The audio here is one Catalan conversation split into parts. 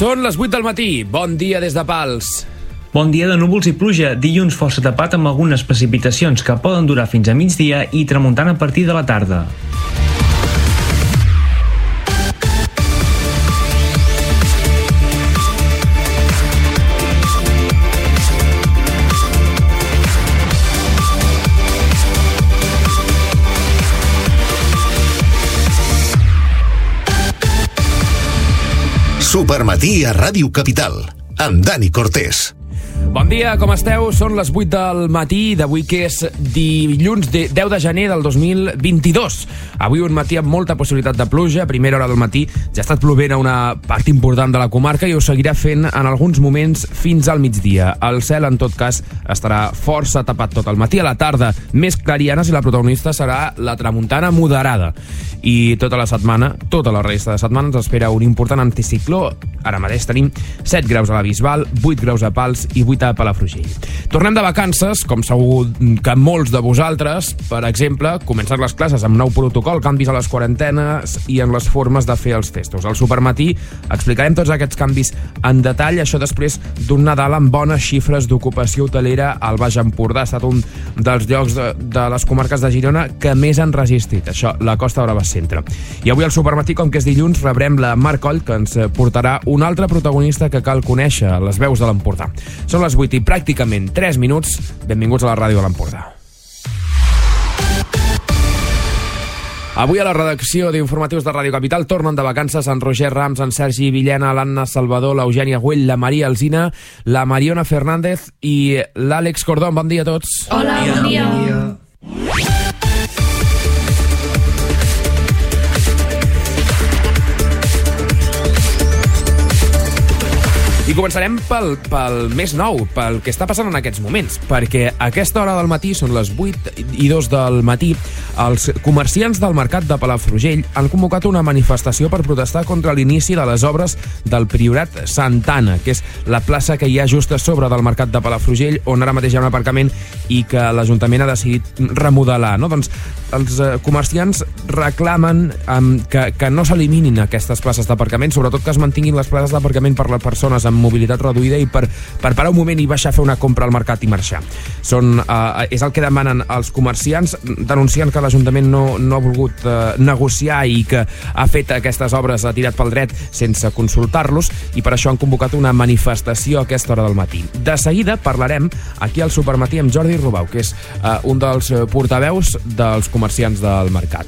Són les 8 del matí. Bon dia des de Pals. Bon dia de núvols i pluja. Dilluns força tapat amb algunes precipitacions que poden durar fins a migdia i tramuntant a partir de la tarda. Supermatí a Ràdio Capital, amb Dani Cortés. Bon dia, com esteu? Són les 8 del matí d'avui, que és dilluns 10 de gener del 2022. Avui un matí amb molta possibilitat de pluja. A primera hora del matí ja ha estat plovent a una part important de la comarca i ho seguirà fent en alguns moments fins al migdia. El cel, en tot cas, estarà força tapat tot el matí. A la tarda, més clarianes, i la protagonista serà la tramuntana moderada. I tota la setmana, tota la resta de setmana, ens espera un important anticicló. Ara mateix tenim 7 graus a la Bisbal, 8 graus a Pals i 8 a Palafrugell. Tornem de vacances, com segur que molts de vosaltres. Per exemple, comencen les classes amb nou protocol, canvis a les quarantenes i en les formes de fer els testos. Al Supermatí explicarem tots aquests canvis en detall, això després d'un Nadal amb bones xifres d'ocupació hotelera al Baix Empordà. Ha estat un dels llocs de les comarques de Girona que més han resistit, això, la Costa Brava Centre. I avui al Supermatí, com que és dilluns, rebrem la Mar Coll, que ens portarà un altre protagonista que cal conèixer, les veus de l'Empordà. Són les 8 i pràcticament 3 minuts. Benvinguts a la ràdio de l'Empordà. Avui a la redacció d'informatius de Ràdio Capital tornen de vacances en Roger Rams, en Sergi Villena, l'Anna Salvador, l'Eugènia Güell, la Maria Alsina, la Mariona Fernández i l'Àlex Cordón. Bon dia a tots. Hola, bon dia. I començarem pel més nou, pel que està passant en aquests moments, perquè a aquesta hora del matí, són les 8:02 del matí, els comerciants del mercat de Palafrugell han convocat una manifestació per protestar contra l'inici de les obres del Priorat Santana, que és la plaça que hi ha just a sobre del mercat de Palafrugell, on ara mateix hi ha un aparcament i que l'Ajuntament ha decidit remodelar, no? Doncs els comerciants reclamen que no s'eliminin aquestes places d'aparcament, sobretot que es mantinguin les places d'aparcament per les persones amb mobilitat reduïda i per parar un moment i baixar a fer una compra al mercat i marxar. És el que demanen els comerciants, denunciant que l'Ajuntament no ha volgut negociar i que ha fet aquestes obres, ha tirat pel dret sense consultar-los, i per això han convocat una manifestació a aquesta hora del matí. De seguida parlarem aquí al Supermatí amb Jordi Rubau, que és un dels portaveus dels comerciants del mercat.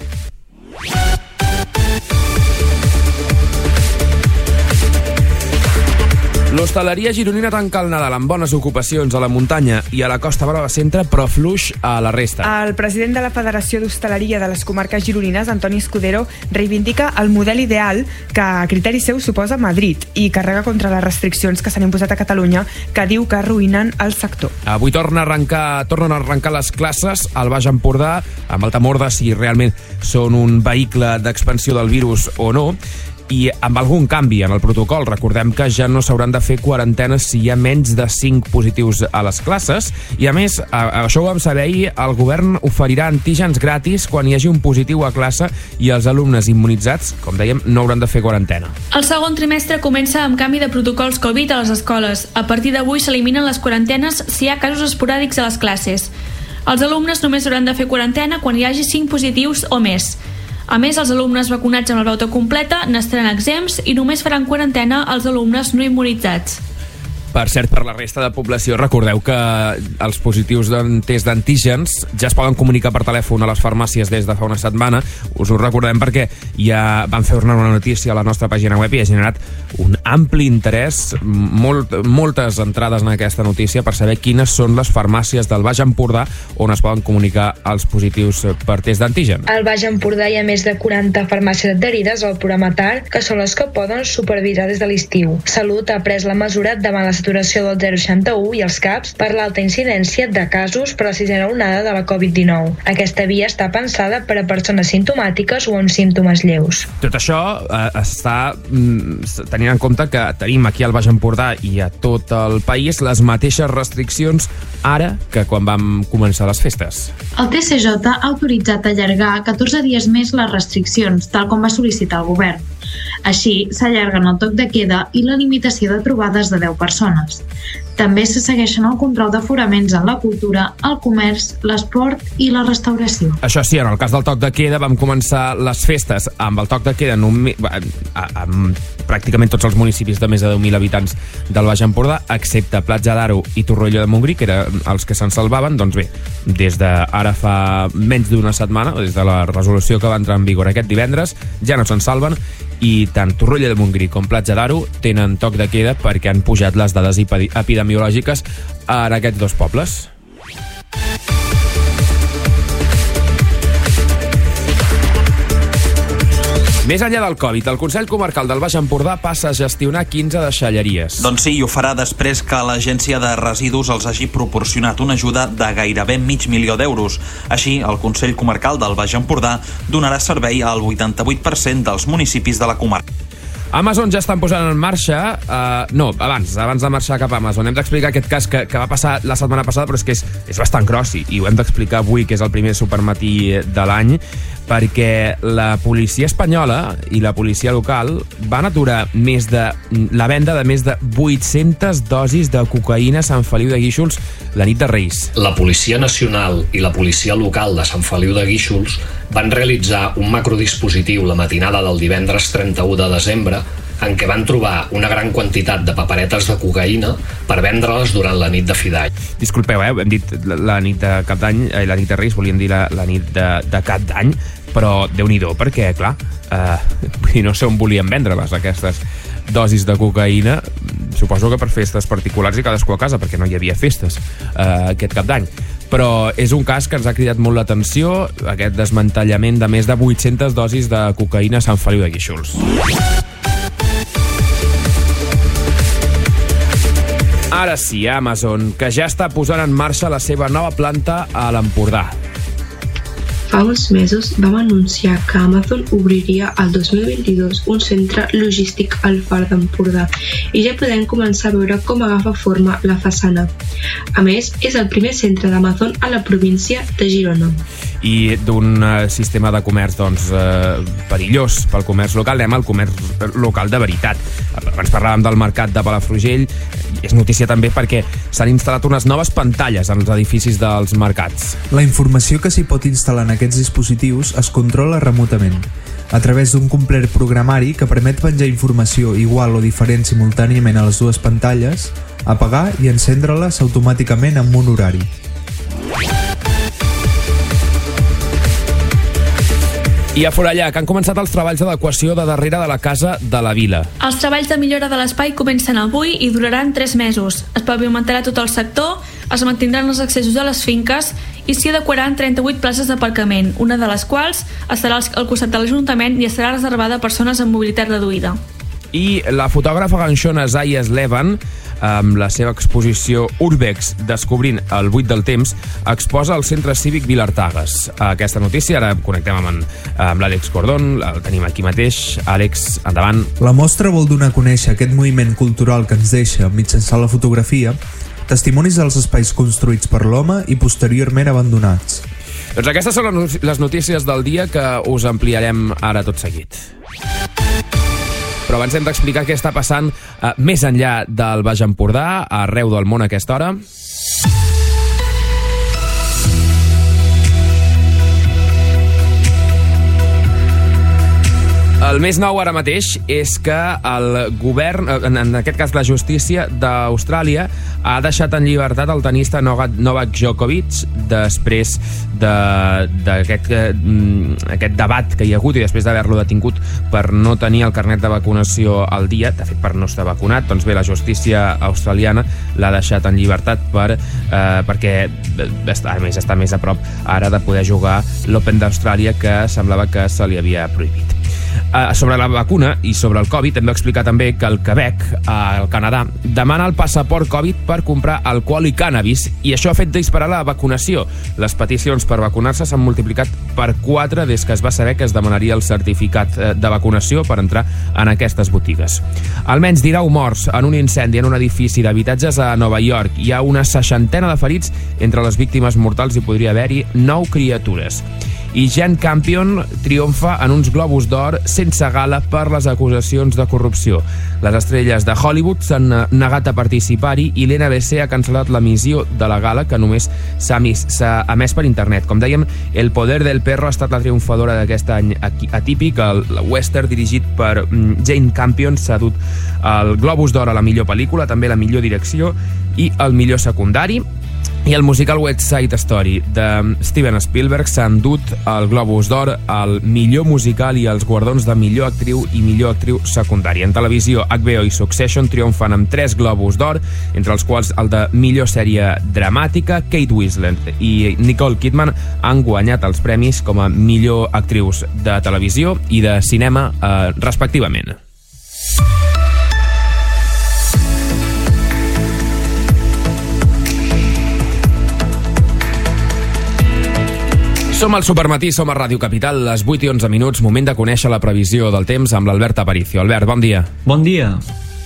L'hostaleria gironina tanca el Nadal amb bones ocupacions a la muntanya i a la Costa Brava Centre, però fluix a la resta. El president de la Federació d'Hostaleria de les Comarques Gironines, Antoni Escudero, reivindica el model ideal que a criteri seu suposa Madrid i carrega contra les restriccions que s'han imposat a Catalunya, que diu que arruïnen el sector. Avui tornen a arrencar les classes al Baix Empordà, amb el temor de si realment són un vehicle d'expansió del virus o no, i amb algun canvi en el protocol. Recordem que ja no s'hauran de fer quarantenes si hi ha menys de 5 positius a les classes, i a més, això ho vam saber ahir, el govern oferirà antígens gratis quan hi hagi un positiu a classe i els alumnes immunitzats, com dèiem, no hauran de fer quarantena. El segon trimestre comença amb canvi de protocols Covid a les escoles. A partir d'avui s'eliminen les quarantenes si hi ha casos esporàdics a les classes. Els alumnes només hauran de fer quarantena quan hi hagi 5 positius o més. A més, els alumnes vacunats amb la pauta completa n'estaran exempts i només faran quarantena els alumnes no immunitzats. Per cert, per la resta de població, recordeu que els positius en test d'antígens ja es poden comunicar per telèfon a les farmàcies des de fa una setmana. Us ho recordem perquè ja van fer una notícia a la nostra pàgina web i ha generat un ampli interès, moltes entrades en aquesta notícia per saber quines són les farmàcies del Baix Empordà on es poden comunicar els positius per test d'antígen. Al Baix Empordà hi ha més de 40 farmàcies adherides al programa TAR, que són les que poden supervisar des de l'estiu. Salut ha pres la mesura davant la saturació del 061 i els CAPs per l'alta incidència de casos per la sisena onada de la Covid-19. Aquesta via està pensada per a persones simptomàtiques o amb símptomes lleus. Tot això està tenint en compte que tenim aquí al Baix Empordà i a tot el país les mateixes restriccions ara que quan vam començar les festes. El TCJ ha autoritzat allargar 14 dies més les restriccions, tal com va sol·licitar el govern. Així, s'allarguen el toc de queda i la limitació de trobades de 10 persones. També se segueixen el control d'aforaments en la cultura, el comerç, l'esport i la restauració. Això sí, en el cas del toc de queda vam començar les festes amb el toc de queda amb pràcticament tots els municipis de més de 10.000 habitants del Baix Empordà, excepte Platja d'Aro i Torroella de Montgrí, que eren els que se'n salvaven. Doncs bé, des d'ara fa menys d'una setmana, des de la resolució que va entrar en vigor aquest divendres, ja no se'n salven, i tant Torroella de Montgrí com Platja d'Aro tenen toc de queda perquè han pujat les dades epidemiològiques en aquests dos pobles. Més enllà del Covid, el Consell Comarcal del Baix Empordà passa a gestionar 15 deixalleries. Doncs sí, i ho farà després que l'Agència de Residus els hagi proporcionat una ajuda de gairebé $500.000 d'euros. Així, el Consell Comarcal del Baix Empordà donarà servei al 88% dels municipis de la comarca. Amazon ja estan posant en marxa... abans de marxar cap a Amazon, hem d'explicar aquest cas que va passar la setmana passada, però és que és bastant gros i ho hem d'explicar avui, que és el primer supermatí de l'any, perquè la policia espanyola i la policia local van aturar la venda de més de 800 dosis de cocaïna a Sant Feliu de Guíxols la nit de Reis. La Policia Nacional i la policia local de Sant Feliu de Guíxols van realitzar un macrodispositiu la matinada del divendres 31 de desembre en què van trobar una gran quantitat de paperetes de cocaïna per vendre-les durant la nit de Fidall. Disculpeu, hem dit la nit de Cap d'Any, la nit de Reis, volíem dir la nit de Cap d'Any, però Déu-n'hi-do, perquè, clar, no sé on volien vendre-les, aquestes dosis de cocaïna. Suposo que per festes particulars i cadascú a casa, perquè no hi havia festes aquest Cap d'Any. Però és un cas que ens ha cridat molt l'atenció, aquest desmantellament de més de 800 dosis de cocaïna a Sant Feliu de Guíxols. Ara sí, Amazon, que ja està posant en marxa la seva nova planta a l'Empordà. Fa uns mesos vam anunciar que Amazon obriria el 2022 un centre logístic al Far d'Empordà i ja podem començar a veure com agafa forma la façana. A més, és el primer centre d'Amazon a la província de Girona. I d'un sistema de comerç perillós pel comerç local, anem al comerç local de veritat. Abans parlàvem del mercat de Palafrugell, és notícia també perquè s'han instal·lat unes noves pantalles en els edificis dels mercats. La informació que s'hi pot instal·lar en aquests dispositius es controla remotament, a través d'un complet programari que permet penjar informació igual o diferent simultàniament a les dues pantalles, apagar i encendre-les automàticament en un horari. I a Forellà, que han començat els treballs d'adequació de darrere de la Casa de la Vila. Els treballs de millora de l'espai comencen avui i duraran 3 mesos. Es pavimentarà tot el sector, es mantindran els accessos a les finques i s'hi adequaran 38 places d'aparcament, una de les quals estarà al costat de l'Ajuntament i estarà reservada a persones amb mobilitat reduïda. I la fotògrafa ganxona Zaya Slevan, amb la seva exposició Urbex, descobrint el buit del temps, exposa al Centre Cívic Vilartagas. Aquesta notícia ara connectem amb l'Àlex Cordón, el tenim aquí mateix. Àlex, endavant. La mostra vol donar a conèixer aquest moviment cultural que ens deixa, mitjançant la fotografia, testimonis dels espais construïts per l'home i posteriorment abandonats. Doncs aquestes són les notícies del dia que us ampliarem ara tot seguit. Però abans hem d'explicar què està passant més enllà del Baix Empordà, arreu del món a aquesta hora. El més nou ara mateix és que el govern, en aquest cas la justícia d'Austràlia, ha deixat en llibertat el tenista Novak Djokovic després d'aquest debat que hi ha hagut i després d'haver-lo detingut per no tenir el carnet de vacunació al dia, de fet per no estar vacunat. Doncs bé, la justícia australiana l'ha deixat en llibertat perquè a més està més a prop ara de poder jugar l'Open d'Austràlia, que semblava que se li havia prohibit. Sobre la vacuna i sobre el Covid hem d'explicar també que el Quebec, al Canadà, demana el passaport Covid per comprar alcohol i cànnabis, i això ha fet disparar la vacunació. Les peticions per vacunar-se s'han multiplicat per 4 des que es va saber que es demanaria el certificat de vacunació per entrar en aquestes botigues. Almenys 19 morts en un incendi en un edifici d'habitatges a Nova York. Hi ha una 60ena de ferits. Entre les víctimes mortals hi podria haver-hi 9 criatures. i Jane Campion triomfa en uns Globus d'Or sense gala per les acusacions de corrupció. Les estrelles de Hollywood s'han negat a participar-hi i l'NBC ha cancel·lat l'emissió de la gala, que només s'ha emès per internet. Com dèiem, El poder del perro ha estat la triomfadora d'aquest any atípic. El western dirigit per Jane Campion s'ha dut el Globus d'Or a la millor pel·lícula, també la millor direcció i el millor secundari. I el musical West Side Story de Steven Spielberg s'ha endut el Globus d'Or al millor musical i els guardons de millor actriu i millor actriu secundària. En televisió, HBO i Succession triomfen amb 3 Globus d'Or, entre els quals el de millor sèrie dramàtica. Kate Winslet i Nicole Kidman han guanyat els premis com a millor actrius de televisió i de cinema, respectivament. Som al Supermatí, som a Ràdio Capital, les 8 i 11 minuts, moment de conèixer la previsió del temps amb l'Albert Aparicio. Albert, bon dia. Bon dia.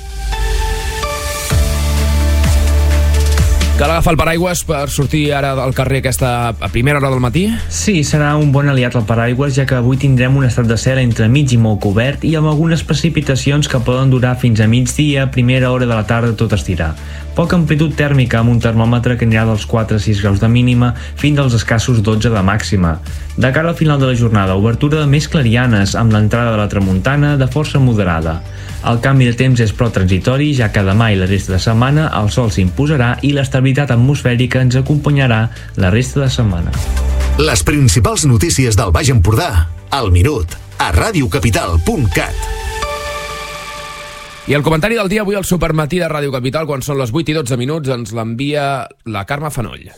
Cal agafar el paraigües per sortir ara al carrer aquesta a primera hora del matí? Sí, serà un bon aliat al paraigües, ja que avui tindrem un estat de cel entre mig i molt cobert i amb algunes precipitacions que poden durar fins a migdia, primera hora de la tarda tot estirar. Poca amplitud tèrmica amb un termòmetre que anirà dels 4 a 6 graus de mínima fins als escassos 12 de màxima. De cara al final de la jornada, obertura de més clarianes amb l'entrada de la tramuntana de força moderada. El canvi de temps és prou transitori, ja que demà i la resta de setmana el sol s'imposarà i l'estabilitat atmosfèrica ens acompanyarà la resta de setmana. Les principals notícies del Baix Empordà, al minut, a radiocapital.cat. I el comentari del dia avui al Supermatí de Ràdio Capital, quan són les 8 i 12 minuts, ens l'envia la Carme Fanoll.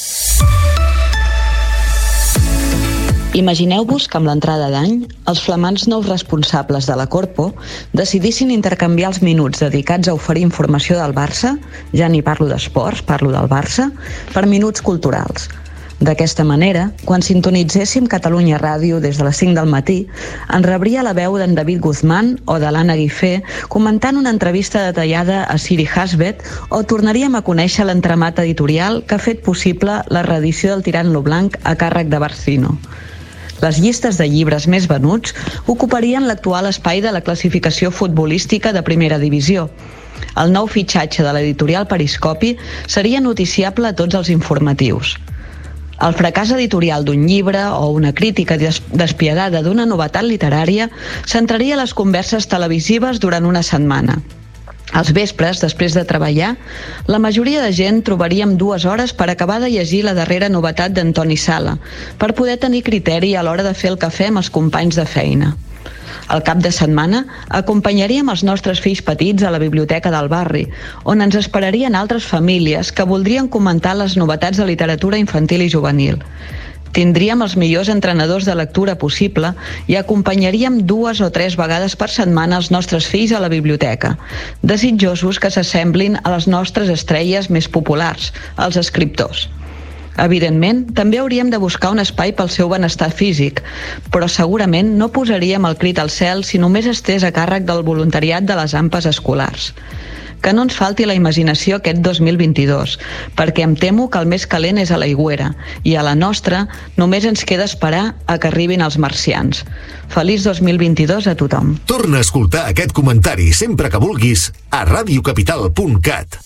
Imagineu-vos que amb l'entrada d'any, els flamants nous responsables de la Corpo decidissin intercanviar els minuts dedicats a oferir informació del Barça, ja ni parlo d'esports, parlo del Barça, per minuts culturals. D'aquesta manera, quan sintonitzéssim Catalunya Ràdio des de les 5 del matí, ens rebria la veu d'en David Guzmán o de l'Anna Guifé comentant una entrevista detallada a Siri Hasbet, o tornaríem a conèixer l'entramat editorial que ha fet possible la reedició del Tirant lo Blanc a càrrec de Barcino. Les llistes de llibres més venuts ocuparien l'actual espai de la classificació futbolística de primera divisió. El nou fitxatge de l'editorial Periscopi seria noticiable a tots els informatius. El fracàs editorial d'un llibre o una crítica despiadada d'una novetat literària centraria les converses televisives durant una setmana. Als vespres, després de treballar, la majoria de gent trobaríem 2 hores per acabar de llegir la darrera novetat d'Antoni Sala, per poder tenir criteri a l'hora de fer el cafè amb els companys de feina. Al cap de setmana, acompanyaríem els nostres fills petits a la biblioteca del barri, on ens esperarien altres famílies que voldrien comentar les novetats de literatura infantil i juvenil. Tindríem els millors entrenadors de lectura possible i acompanyaríem 2 o 3 vegades per setmana els nostres fills a la biblioteca, desitjosos que s'assemblin a les nostres estrelles més populars, els escriptors. Evidentment, també hauríem de buscar un espai pel seu benestar físic, però segurament no posaríem el crit al cel si només estés a càrrec del voluntariat de les AMPAs escolars. Que no ens falti la imaginació aquest 2022, perquè em temo que el més calent és a l'aigüera, i a la nostra només ens queda esperar a que arribin els marcians. Feliç 2022 a tothom. Torna a escoltar aquest comentari sempre que vulguis a radiocapital.cat.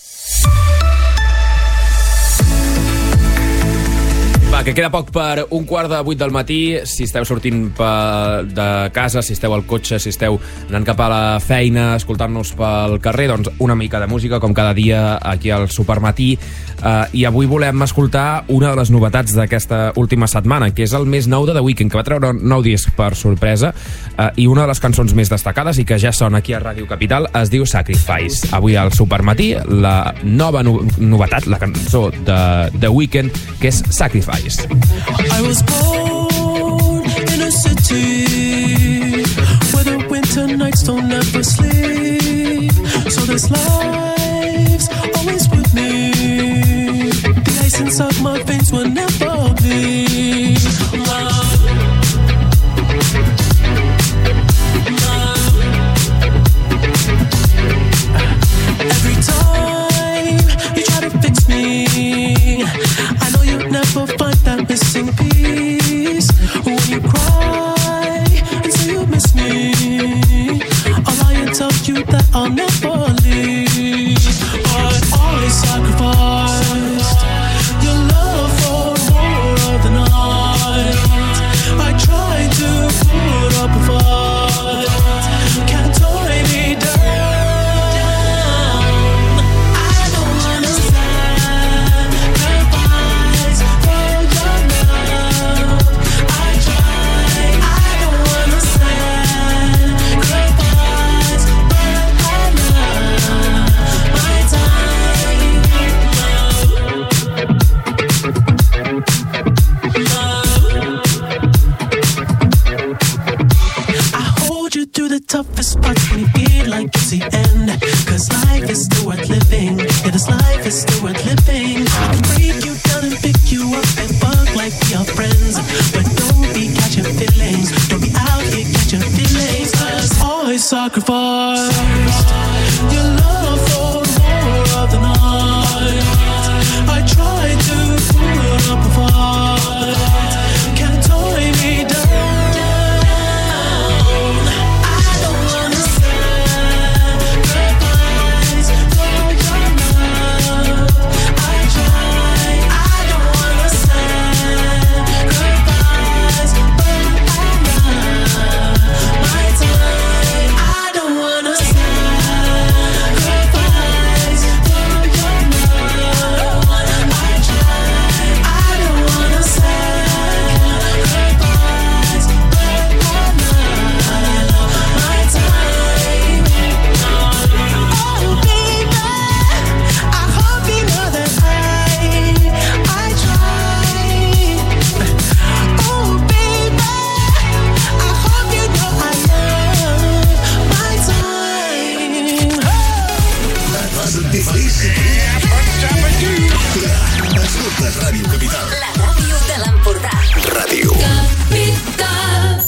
Va, que queda poc per 7:15 del matí. Si esteu sortint de casa, si esteu al cotxe, si esteu anant cap a la feina, escoltant-nos pel carrer, doncs una mica de música, com cada dia aquí al Supermatí. I avui volem escoltar una de les novetats d'aquesta última setmana, que és el més nou de The Weeknd, que va treure un nou disc per sorpresa, i una de les cançons més destacades i que ja sona aquí a Ràdio Capital es diu Sacrifice. Avui al Supermatí, la nova novetat, la cançó de The Weeknd, que és Sacrifice. I was born in a city where the winter nights don't ever sleep, so this life's always with me. The ice inside my veins will never bleed. Every time you try to fix me, I know you'll never find that missing piece. promise you that I'll never leave. But I sacrificed your love for more of the night. I tried to put up a fight, can't tie me down. I don't wanna sacrifice for your love. I try, I don't wanna sacrifice, but I love my time. I hold you through the toughest parts when you feel like it's the end. Cause life is still worth living. Yeah, this life is still worth living. I can break you down and pick you up and fuck like we are friends. But don't be catching feelings. Don't be out here catching feelings. Cause I sacrificed your love for more of the night. I tried to put up a fight, can't tie me down. Ràdio Capital. La ràdio de l'Empordà. Ràdio Capital.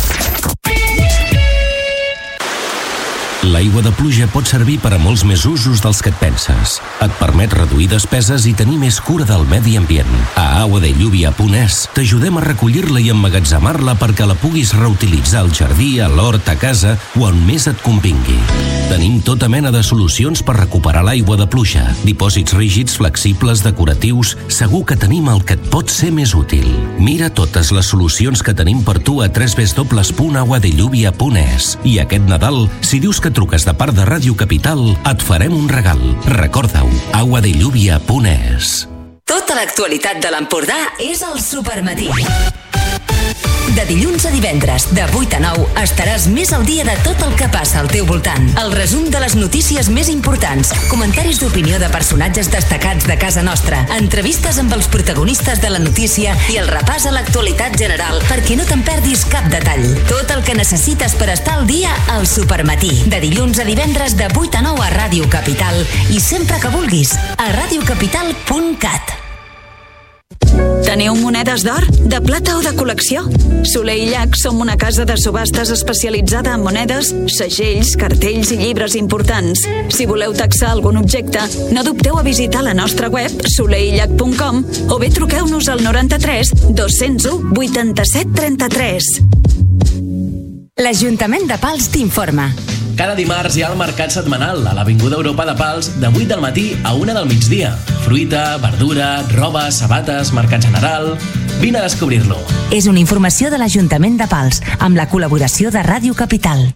L'aigua de pluja pot servir per a molts més usos dels que et penses. Et permet reduir despeses i tenir més cura del medi ambient. A aguadelluvia.es t'ajudem a recollir-la i emmagatzemar-la perquè la puguis reutilitzar al jardí, a l'hort, a casa o on més et convingui. Tenim tota mena de solucions per recuperar l'aigua de pluja. Dipòsits rígids, flexibles, decoratius... Segur que tenim el que et pot ser més útil. Mira totes les solucions que tenim per tu a www.aguadelluvia.es. I aquest Nadal, si dius que truques de part de Ràdio Capital, et farem un regal. Recorda-ho, aguadelluvia.es. Tota l'actualitat de l'Empordà és al Supermatí. De dilluns a divendres, de 8 a 9, estaràs més al dia de tot el que passa al teu voltant. El resum de les notícies més importants, comentaris d'opinió de personatges destacats de casa nostra, entrevistes amb els protagonistes de la notícia i el repàs a l'actualitat general perquè no te'n perdis cap detall. Tot el que necessites per estar al dia al Supermatí. De dilluns a divendres, de 8 a 9 a Ràdio Capital i sempre que vulguis a radiocapital.cat. Teniu monedes d'or, de plata o de col·lecció? Soler i Llach som una casa de subhastes especialitzada en monedes, segells, cartells i llibres importants. Si voleu taxar algun objecte, no dubteu a visitar la nostra web solerilllach.com o bé truqueu-nos al 93 201 87 33. L'Ajuntament de Pals t'informa. Cada dimarts hi ha el mercat setmanal a l'Avinguda Europa de Pals de 8 del matí a 1 del migdia. Fruita, verdura, roba, sabates, mercat general... Vine a descobrir-lo. És una informació de l'Ajuntament de Pals, amb la col·laboració de Ràdio Capital.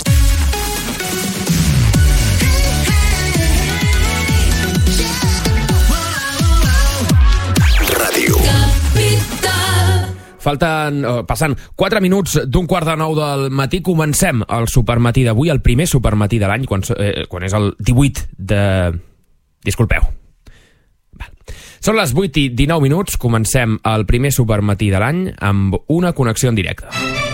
Passant 4 minuts d'un quart de 9 del matí, comencem el Supermatí d'avui, el primer Supermatí de l'any, quan és el 18 de... Disculpeu. Són les 8 i 19 minuts, comencem el primer Supermatí de l'any amb una connexió en directe.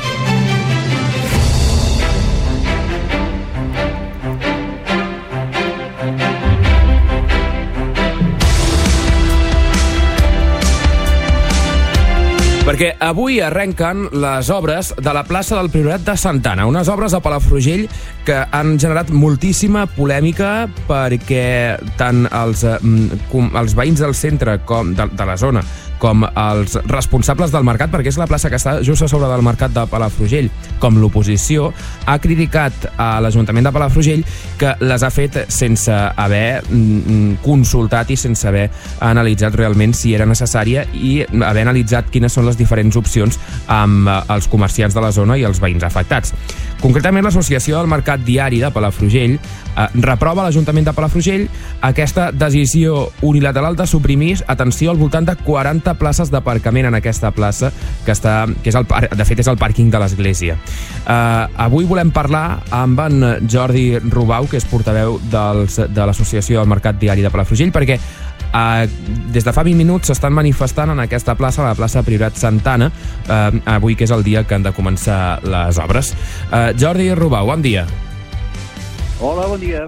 Perquè avui arrenquen les obres de la plaça del Priorat de Santa Anna, unes obres a Palafrugell que han generat moltíssima polèmica perquè tant els veïns del centre com de la zona com els responsables del mercat, perquè és la plaça que està just a sobre del mercat de Palafrugell, com l'oposició, ha criticat a l'Ajuntament de Palafrugell que les ha fet sense haver consultat i sense haver analitzat realment si era necessària i haver analitzat quines són les diferents opcions amb els comerciants de la zona i els veïns afectats. Concretament, l'Associació del Mercat Diari de Palafrugell reprova l'Ajuntament de Palafrugell aquesta decisió unilateral de suprimir, atenció, al voltant de 40 places d'aparcament en aquesta plaça, que de fet és el pàrquing de l'església. Avui volem parlar amb en Jordi Rubau, que és portaveu de l'Associació del Mercat Diari de Palafrugell, perquè des de fa 20 minuts s'estan manifestant en aquesta plaça, la plaça Priorat Santana, avui que és el dia que han de començar les obres. Jordi Rubau, bon dia. Hola, bon dia.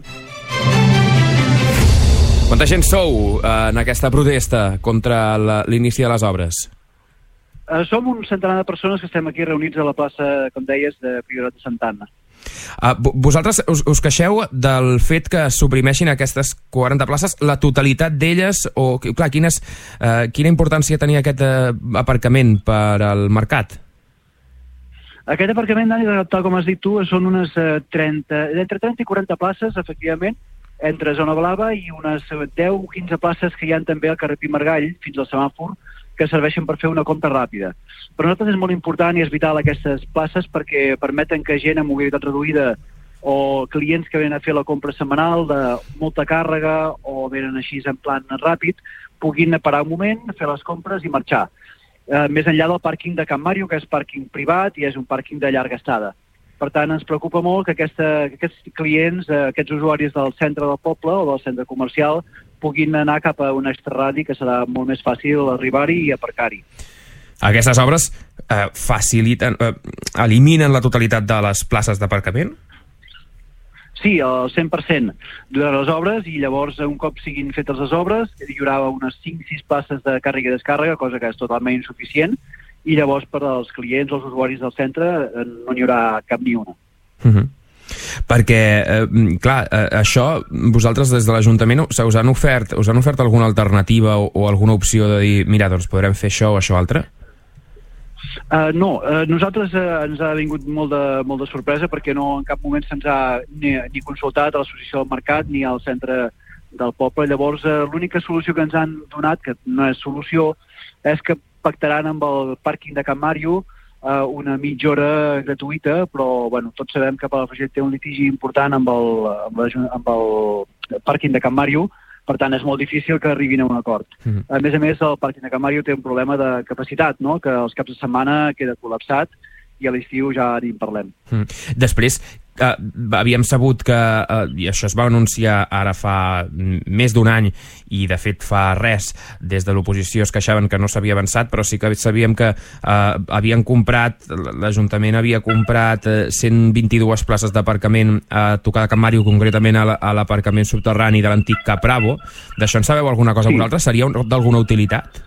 Quanta gent sou en aquesta protesta contra l'inici de les obres? Som un centenar de persones que estem aquí reunits a la plaça, com deies, de Priorat de Santana. Vosaltres us queixeu del fet que suprimeixin aquestes 40 places, la totalitat d'elles, o clar, quina importància tenia aquest aparcament per al mercat? Aquest aparcament, Dani, tal com has dit tu, són unes entre 30 i 40 places, efectivament, entre Zona Blava i unes 10 o 15 places que hi ha també al carrer Pi Margall, fins al semàfor, que serveixen per fer una compra ràpida. Per nosaltres és molt important i és vital aquestes places perquè permeten que gent amb mobilitat reduïda o clients que venen a fer la compra setmanal de molta càrrega o venen així en plan ràpid puguin parar un moment, fer les compres i marxar. Més enllà del pàrquing de Can Màrio, que és pàrquing privat i és un pàrquing de llarga estada. Per tant, ens preocupa molt que aquests clients, aquests usuaris del centre del poble o del centre comercial puguin anar cap a un extraradi que serà molt més fàcil arribar-hi i aparcar-hi. Aquestes obres eliminen la totalitat de les places d'aparcament? Sí, el 100% durant les obres, i llavors un cop siguin fetes les obres hi haurà unes 5-6 places de càrrega i descàrrega, cosa que és totalment insuficient, i llavors per als clients, els usuaris del centre, no n'hi haurà cap ni una. Perquè, clar, això, vosaltres des de l'Ajuntament us han ofert alguna alternativa o alguna opció de dir, mira, doncs podrem fer això o això altre? No, nosaltres ens ha vingut molt de sorpresa perquè no en cap moment se'ns ha ni consultat a l'Associació del Mercat ni al centre del poble. Llavors, l'única solució que ens han donat, que no és solució, és que pactaran amb el pàrquing de Can Màrio una mitja hora gratuïta, però bueno, tots sabem que Palafrugell té un litigi important amb el pàrquing de Can Màrio, per tant és molt difícil que arribin a un acord. A més, el pàrquing de Can Màrio té un problema de capacitat, no? Que els caps de setmana queda col·lapsat i a l'estiu ja ni en parlem. Després, havíem sabut que, i això es va anunciar ara fa més d'un any, i de fet fa res, des de l'oposició es queixaven que no s'havia avançat, però sí que sabíem que l'Ajuntament havia comprat 122 places d'aparcament a tocar de Can Màrio, concretament a l'aparcament subterrani de l'antic Cap Bravo. D'això en sabeu alguna cosa vosaltres? Seria d'alguna utilitat?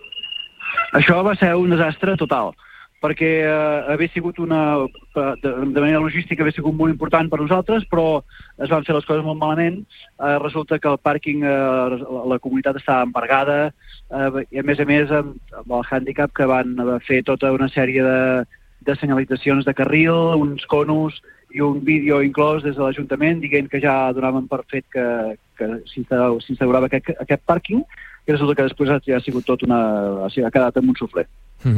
Això va ser un desastre total, perquè havia sigut de manera logística havia sigut molt important per nosaltres, però es van fer les coses molt malament. Resulta que el pàrquing, la comunitat estava embargada, i a més amb el hàndicap que van fer tota una sèrie de senyalitzacions de carril, uns conos i un vídeo inclòs des de l'Ajuntament dient que ja donaven per fet que s'instaurava aquest pàrquing, i resulta que després ja ha sigut ha quedat en un suflé.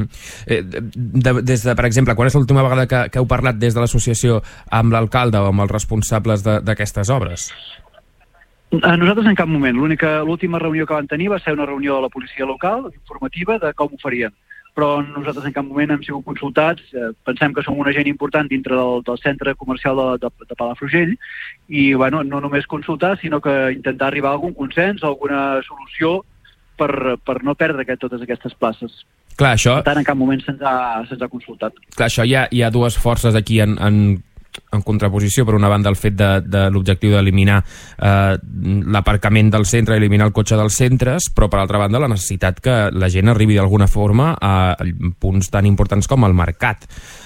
Des de, per exemple, quan és l'última vegada que heu parlat des de l'associació amb l'alcalde o amb els responsables d'aquestes obres? Nosaltres en cap moment. L'última reunió que van tenir va ser una reunió de la policia local, informativa, de com ho farien. Però nosaltres en cap moment hem sigut consultats. Pensem que som una gent important dintre del centre comercial de Palafrugell i bueno, no només consultar, sinó que intentar arribar a algun consens, a alguna solució per no perdre totes aquestes places. Clar, això... Per tant, en cap moment se'ns ha consultat. Clar, això hi ha dues forces aquí en contraposició. Per una banda, el fet de l'objectiu d'eliminar l'aparcament del centre, eliminar el cotxe dels centres, però per altra banda la necessitat que la gent arribi d'alguna forma a punts tan importants com el mercat.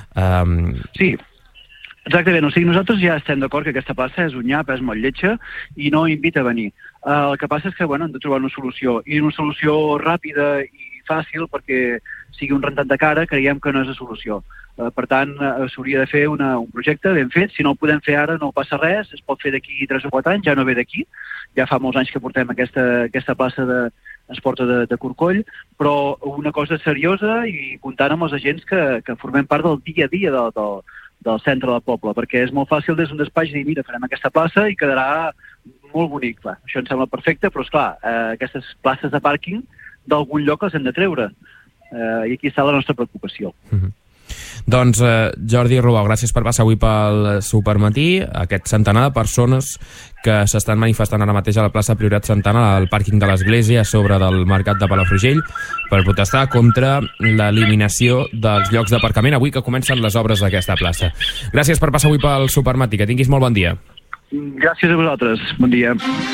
Sí, exactament. O sigui, nosaltres ja estem d'acord que aquesta plaça és un nyap, és molt lletja i no invita a venir. El que passa és que hem de trobar una solució, i una solució ràpida i fàcil perquè sigui un rentat de cara, creiem que no és la solució. Per tant, s'hauria de fer un projecte ben fet. Si no el podem fer ara no passa res, es pot fer d'aquí 3 o 4 anys, ja no ve d'aquí. Ja fa molts anys que portem aquesta plaça d'esport de Corcoll, però una cosa seriosa i comptant amb els agents que formem part del dia a dia del centre del poble, perquè és molt fàcil des d'un despatx dir, mira, farem aquesta plaça i quedarà molt bonic. Clar, això em sembla perfecte, però esclar, aquestes places de pàrquing d'algun lloc les hem de treure. I aquí està la nostra preocupació. Doncs Jordi Rubau, gràcies per passar avui pel Supermatí. Aquest centenar de persones que s'estan manifestant ara mateix a la plaça Priorat Santana, al pàrquing de l'Església, a sobre del mercat de Palafrugell, per protestar contra l'eliminació dels llocs d'aparcament avui que comencen les obres d'aquesta plaça. Gràcies per passar avui pel Supermatí, que tinguis molt bon dia. Gràcies a vosaltres, bon dia.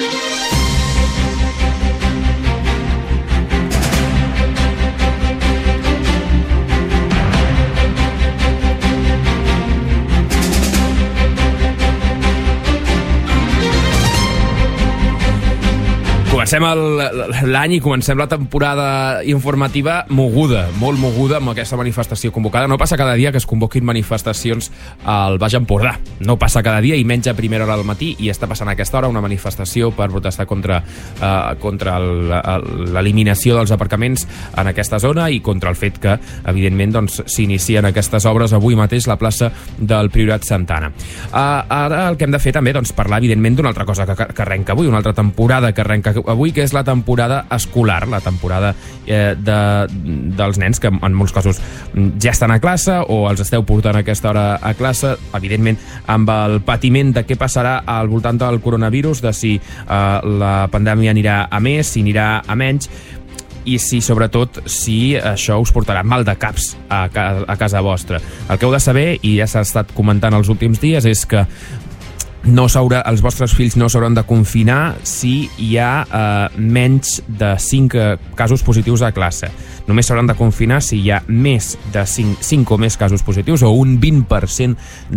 Comencem l'any i comencem la temporada informativa moguda, molt moguda amb aquesta manifestació convocada. No passa cada dia que es convoquin manifestacions al Baix Empordà. No passa cada dia i menys a primera hora del matí, i està passant a aquesta hora una manifestació per protestar contra l'eliminació dels aparcaments en aquesta zona i contra el fet que, evidentment, s'inicien aquestes obres avui mateix a la plaça del Priorat Santana. Ara el que hem de fer també, parlar, evidentment, d'una altra cosa que arrenca avui, una altra temporada que arrenca avui, que és la temporada escolar, la temporada dels nens que en molts casos ja estan a classe o els esteu portant a aquesta hora a classe, evidentment amb el patiment de què passarà al voltant del coronavirus, de si la pandèmia anirà a més, si anirà a menys, i sobretot si això us portarà mal de caps a casa vostra. El que heu de saber, i ja s'ha estat comentant els últims dies, és que els vostres fills no s'hauran de confinar si hi ha menys de 5 casos positius a classe. Només s'hauran de confinar si hi ha més de 5 o més casos positius, o un 20%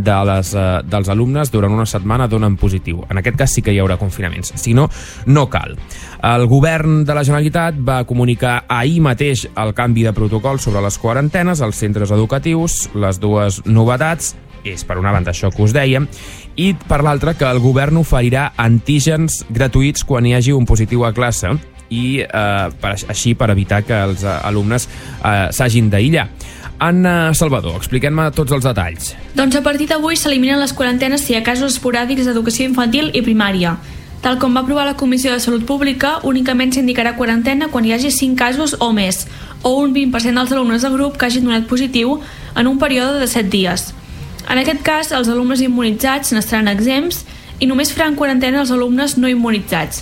dels alumnes durant una setmana donen positiu. En aquest cas sí que hi haurà confinaments, si no, no cal. El govern de la Generalitat va comunicar ahir mateix el canvi de protocol sobre les quarantenes als centres educatius. Les dues novetats és, per una banda, això que us dèiem, i per l'altra, que el govern oferirà antígens gratuïts quan hi hagi un positiu a classe, i així per evitar que els alumnes s'hagin d'aïllar. Anna Salvador, expliquem-me tots els detalls. Doncs a partir d'avui s'eliminen les quarantenes si hi ha casos esporàdics d'educació infantil i primària. Tal com va aprovar la Comissió de Salut Pública, únicament s'indicarà quarantena quan hi hagi 5 casos o més, o un 20% dels alumnes del grup que hagin donat positiu en un període de 7 dies. En aquest cas, els alumnes immunitzats n'estaran exempts i només faran quarantena els alumnes no immunitzats.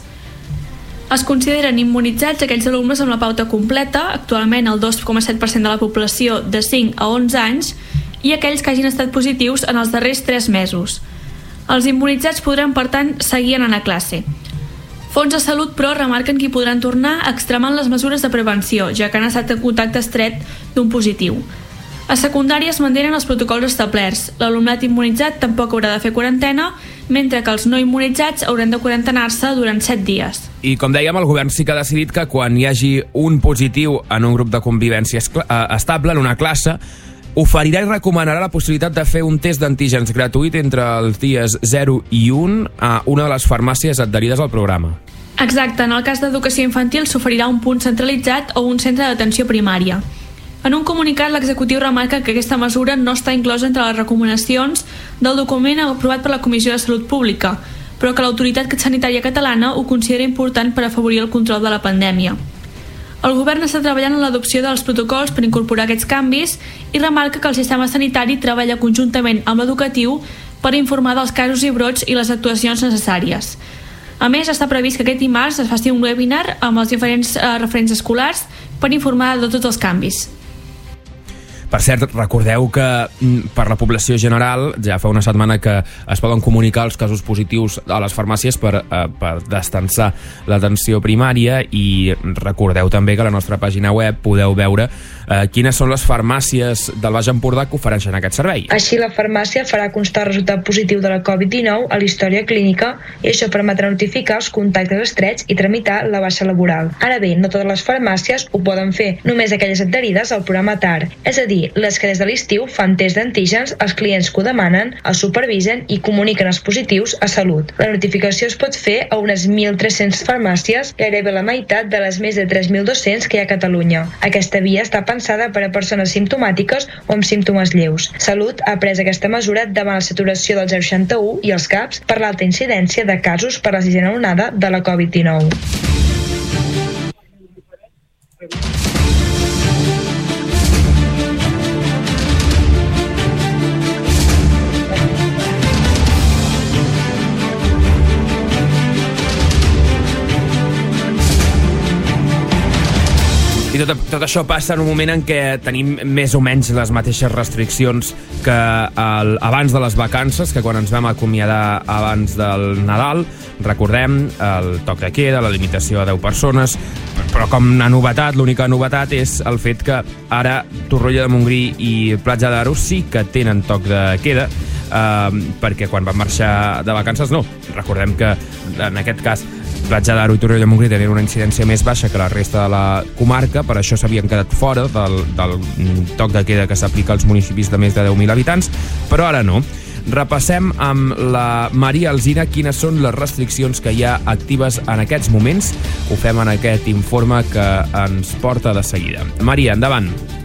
Es consideren immunitzats aquells alumnes amb la pauta completa, actualment el 2,7% de la població de 5 a 11 anys, i aquells que hagin estat positius en els darrers 3 mesos. Els immunitzats podran, per tant, seguir anant a classe. Fons de Salut, però, remarquen que hi podran tornar extremant les mesures de prevenció, ja que han estat en contacte estret d'un positiu. A secundària es mantenen els protocols establerts. L'alumnat immunitzat tampoc haurà de fer quarantena, mentre que els no immunitzats hauran de quarantenar-se durant 7 dies. I com dèiem, el govern sí que ha decidit que quan hi hagi un positiu en un grup de convivència estable, en una classe, oferirà i recomanarà la possibilitat de fer un test d'antígens gratuït entre els dies 0 i 1 a una de les farmàcies adherides al programa. Exacte, en el cas d'educació infantil s'oferirà un punt centralitzat o un centre d'atenció primària. En un comunicat, l'executiu remarca que aquesta mesura no està inclosa entre les recomanacions del document aprovat per la Comissió de Salut Pública, però que l'autoritat sanitària catalana ho considera important per afavorir el control de la pandèmia. El govern està treballant en l'adopció dels protocols per incorporar aquests canvis i remarca que el sistema sanitari treballa conjuntament amb l'educatiu per informar dels casos i brots i les actuacions necessàries. A més, està previst que aquest dimarts es faci un webinar amb els diferents referents escolars per informar de tots els canvis. Per cert, recordeu que per la població general ja fa una setmana que es poden comunicar els casos positius a les farmàcies per destensar l'atenció primària, i recordeu també que a la nostra pàgina web podeu veure quines són les farmàcies del Baix Empordà que ofereixen aquest servei. Així, la farmàcia farà constar el resultat positiu de la Covid-19 a la història clínica, i això permetrà notificar els contactes estrets i tramitar la baixa laboral. Ara bé, no totes les farmàcies ho poden fer, només aquelles adherides al programa TAR, és a dir, les que des de l'estiu fan test d'antígens als clients que ho demanen, els supervisen i comuniquen els positius a Salut. La notificació es pot fer a unes 1.300 farmàcies, gairebé la meitat de les més de 3.200 que hi ha a Catalunya. Aquesta via està pensada per a persones simptomàtiques o amb símptomes lleus. Salut ha pres aquesta mesura davant la saturació del 061 i els CAPs per l'alta incidència de casos per la sisena onada de la Covid-19. I tot això passa en un moment en què tenim més o menys les mateixes restriccions que abans de les vacances, que quan ens vam acomiadar abans del Nadal. Recordem el toc de queda, la limitació a 10 persones, però com a novetat, l'única novetat és el fet que ara Torroella de Montgrí i Platja d'Aro sí que tenen toc de queda, perquè quan van marxar de vacances no. Recordem que en aquest cas Platja d'Aro i Torroella de Montgrí tenien una incidència més baixa que la resta de la comarca, per això s'havien quedat fora del toc de queda que s'aplica als municipis de més de 10.000 habitants, però ara no. Repassem amb la Maria Alsina quines són les restriccions que hi ha actives en aquests moments. Ho fem en aquest informe que ens porta de seguida. Maria, endavant.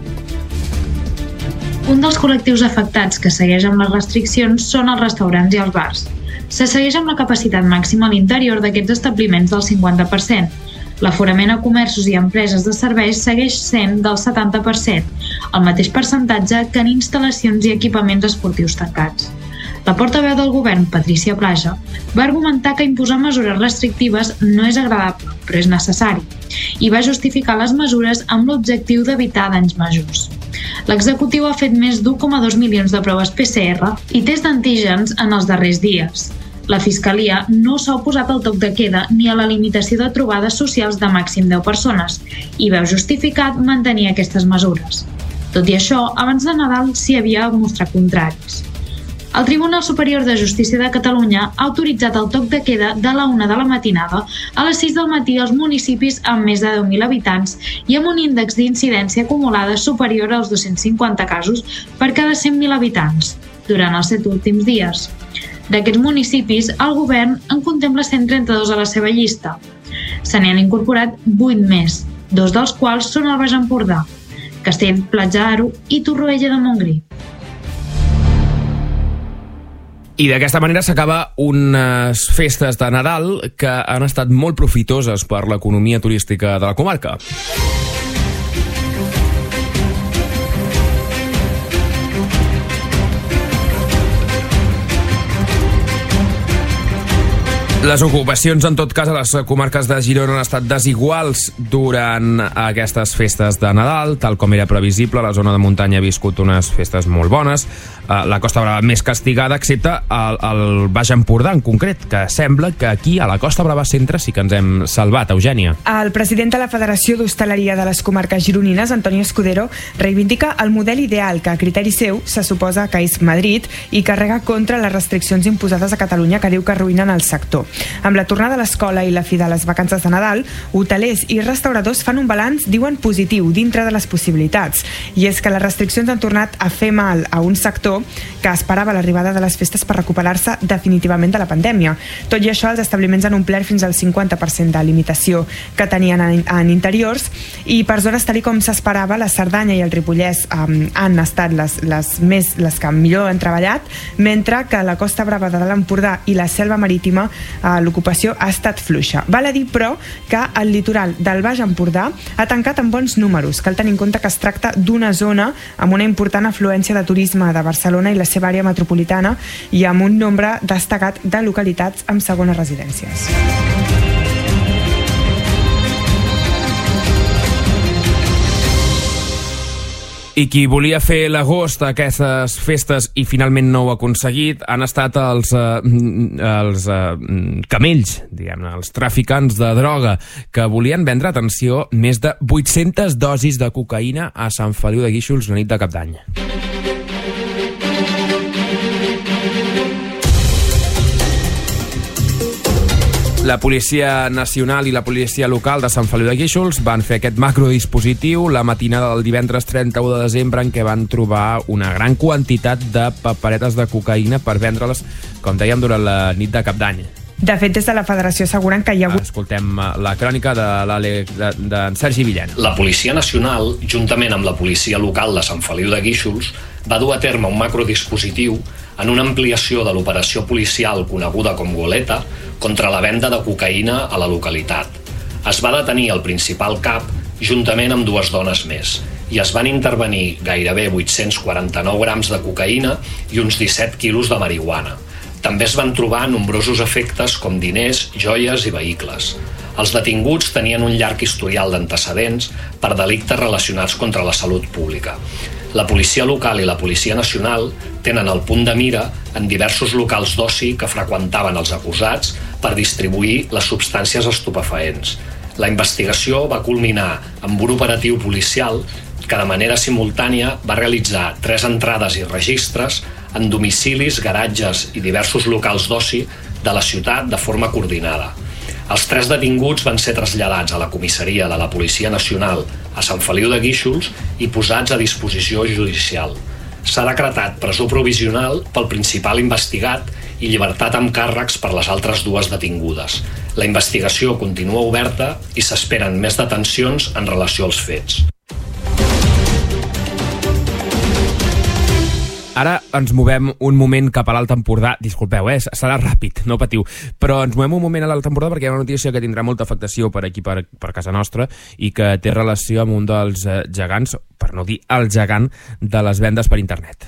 Un dels col·lectius afectats que segueix amb les restriccions són els restaurants i els bars. Se segueix amb la capacitat màxima a l'interior d'aquests establiments del 50%. L'aforament a comerços i empreses de serveis segueix sent del 70%, el mateix percentatge que en instal·lacions i equipaments esportius tancats. La portaveu del govern, Patricia Plaja, va argumentar que imposar mesures restrictives no és agradable, però és necessari, i va justificar les mesures amb l'objectiu d'evitar danys majors. L'executiu ha fet més d'1,2 milions de proves PCR i test d'antígens en els darrers dies. La Fiscalia no s'ha oposat al toc de queda ni a la limitació de trobades socials de màxim 10 persones i veu justificat mantenir aquestes mesures. Tot i això, abans de Nadal s'hi havia mostrat contraris. El Tribunal Superior de Justícia de Catalunya ha autoritzat el toc de queda de la 1 de la matinada a les 6 del matí als municipis amb més de 10.000 habitants i amb un índex d'incidència acumulada superior als 250 casos per cada 100.000 habitants durant els 7 últims dies. D'aquests municipis, el govern en contempla 132 a la seva llista. Se n'hi han incorporat 8 més, 2 dels quals són el Baix Empordà, Castell, Platja d'Aro i Torroella de Montgrí. I d'aquesta manera s'acaba unes festes de Nadal que han estat molt profitoses per l'economia turística de la comarca. Les ocupacions, en tot cas, a les comarques de Girona han estat desiguals durant aquestes festes de Nadal, tal com era previsible. La zona de muntanya ha viscut unes festes molt bones, la Costa Brava més castigada, excepte el Baix Empordà en concret, que sembla que aquí, a la Costa Brava centre, sí que ens hem salvat. Eugènia. El president de la Federació d'Hostaleria de les Comarques Gironines, Antonio Escudero, reivindica el model ideal que, a criteri seu, se suposa que és Madrid i carrega contra les restriccions imposades a Catalunya que diu que arruïnen el sector. Amb la tornada a l'escola i la fi de les vacances de Nadal, hotelers i restauradors fan un balanç, diuen, positiu, dintre de les possibilitats. I és que les restriccions han tornat a fer mal a un sector que esperava l'arribada de les festes per recuperar-se definitivament de la pandèmia. Tot i això, els establiments han omplert fins al 50% de limitació que tenien en interiors, i per zones, tal com s'esperava, la Cerdanya i el Ripollès han estat les que millor han treballat, mentre que la Costa Brava de l'Empordà i la Selva Marítima l'ocupació ha estat fluixa. Val a dir, però, que el litoral del Baix Empordà ha tancat amb bons números. Cal tenir en compte que es tracta d'una zona amb una important afluència de turisme de Barcelona i la seva àrea metropolitana i amb un nombre destacat de localitats amb segones residències. I qui volia fer l'agost a aquestes festes i finalment no ho ha aconseguit han estat els camells, diguem-ne, els traficants de droga, que volien vendre, atenció, més de 800 dosis de cocaïna a Sant Feliu de Guíxols la nit de Cap d'Any. La Policia Nacional i la Policia Local de Sant Feliu de Guíxols van fer aquest macrodispositiu la matinada del divendres 31 de desembre en què van trobar una gran quantitat de paperetes de cocaïna per vendre-les, com dèiem, durant la nit de Cap d'Any. De fet, des de la Federació asseguren que hi ha hagut... Escoltem la crònica d'en Sergi Villena. La Policia Nacional, juntament amb la Policia Local de Sant Feliu de Guíxols, va dur a terme un macrodispositiu en una ampliació de l'operació policial coneguda com Goleta contra la venda de cocaïna a la localitat. Es va detenir el principal cap juntament amb 2 dones més i es van intervenir gairebé 849 grams de cocaïna i uns 17 quilos de marihuana. També es van trobar nombrosos efectes com diners, joies i vehicles. Els detinguts tenien un llarg historial d'antecedents per delictes relacionats contra la salut pública. La policia local i la policia nacional tenen el punt de mira en diversos locals d'oci que freqüentaven els acusats per distribuir les substàncies estupefaents. La investigació va culminar amb un operatiu policial que de manera simultània va realitzar 3 entrades i registres en domicilis, garatges i diversos locals d'oci de la ciutat de forma coordinada. Els 3 detinguts van ser traslladats a la comissaria de la Policia Nacional a Sant Feliu de Guíxols i posats a disposició judicial. S'ha decretat presó provisional pel principal investigat i llibertat amb càrrecs per les altres 2 detingudes. La investigació continua oberta i s'esperen més detencions en relació als fets. Ara ens movem un moment cap a l'Alt Empordà. Disculpeu, serà ràpid, no patiu. Però ens movem un moment a l'Alt Empordà perquè hi ha una notícia que tindrà molta afectació per aquí, per casa nostra, i que té relació amb un dels gegants, per no dir el gegant, de les vendes per internet.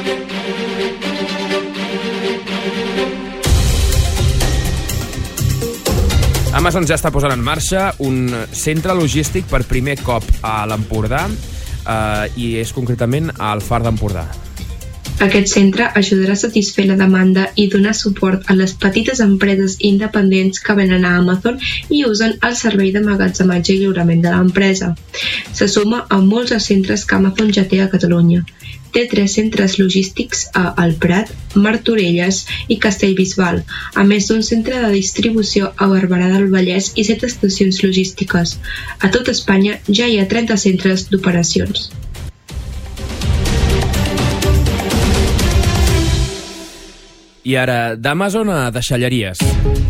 Amazon ja està posant en marxa un centre logístic per primer cop a l'Empordà i és concretament al Far d'Empordà. Aquest centre ajudarà a satisfer la demanda i donar suport a les petites empreses independents que venen a Amazon i usen el servei d'emmagatzematge i lliurament de l'empresa. Se suma a molts dels centres que Amazon ja té a Catalunya. Té 3 centres logístics a El Prat, Martorelles i Castellbisbal, a més d'un centre de distribució a Barberà del Vallès i 7 estacions logístiques. A tot Espanya ja hi ha 30 centres d'operacions. I ara, d'Amazon a deixalleries.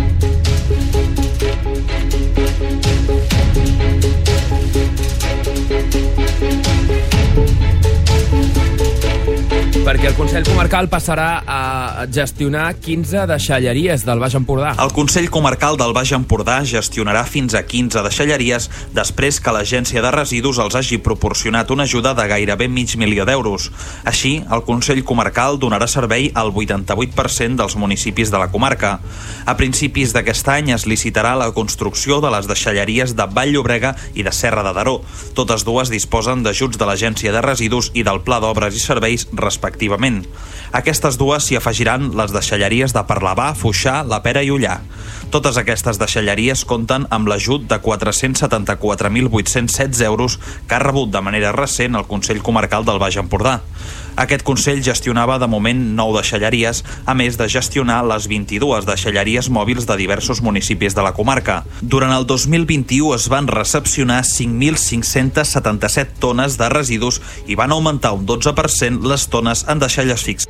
Perquè el Consell Comarcal passarà a gestionar 15 deixalleries del Baix Empordà. El Consell Comarcal del Baix Empordà gestionarà fins a 15 deixalleries després que l'Agència de Residus els hagi proporcionat una ajuda de gairebé $500.000 d'euros. Així, el Consell Comarcal donarà servei al 88% dels municipis de la comarca. A principis d'aquest any es licitarà la construcció de les deixalleries de Vall-llobrega i de Serra de Daró. Totes dues disposen d'ajuts de l'Agència de Residus i del Pla d'Obres i Serveis respectivament. Aquestes dues s'hi afegiran les deixalleries de Parlavà, Foixà, La Pera i Ullà. Totes aquestes deixalleries compten amb l'ajut de 474.816 euros que ha rebut de manera recent el Consell Comarcal del Baix Empordà. Aquest Consell gestionava de moment 9 deixalleries, a més de gestionar les 22 deixalleries mòbils de diversos municipis de la comarca. Durant el 2021 es van recepcionar 5.577 tones de residus i van augmentar un 12% les tones en deixalles fixes.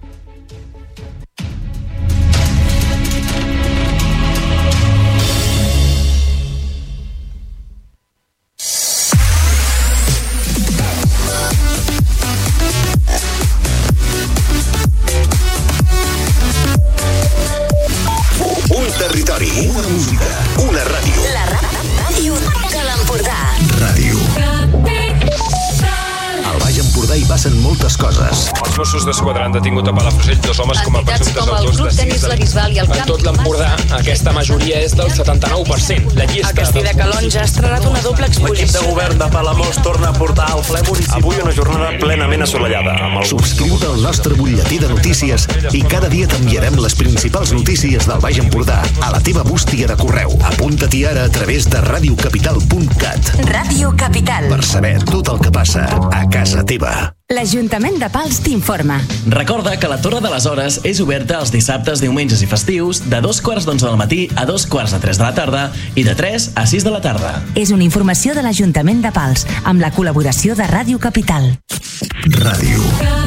Una música, una ràdio. La ràdio de l'Empordà. Ràdio. Al Baix Empordà hi passen moltes coses. Mossos d'Esquadra han detingut a Palafrugell 2 homes com a presumptes autors de 6 delictes. En tot l'Empordà, aquesta majoria és del 79%. La llista... A Castell de Calonge ha estrenat una doble exposició. L'equip de govern de Palamós torna a portar al ple municipal. Avui una jornada plenament assolellada. Subscriu-te al nostre butlletí de notícies i cada dia t'enviarem les principals notícies del Baix Empordà a la teva bústia de correu. Apunta-t'hi ara a través de radiocapital.cat. Ràdio Capital. Per saber tot el que passa a casa teva. L'Ajuntament de Pals t'informa. Recorda que la Torre de les Hores és oberta els dissabtes, diumenges i festius de 2:45 del matí a 2:45 de la tarda i de 3 a 6 de la tarda. És una informació de l'Ajuntament de Pals, amb la col·laboració de Ràdio Capital. Ràdio.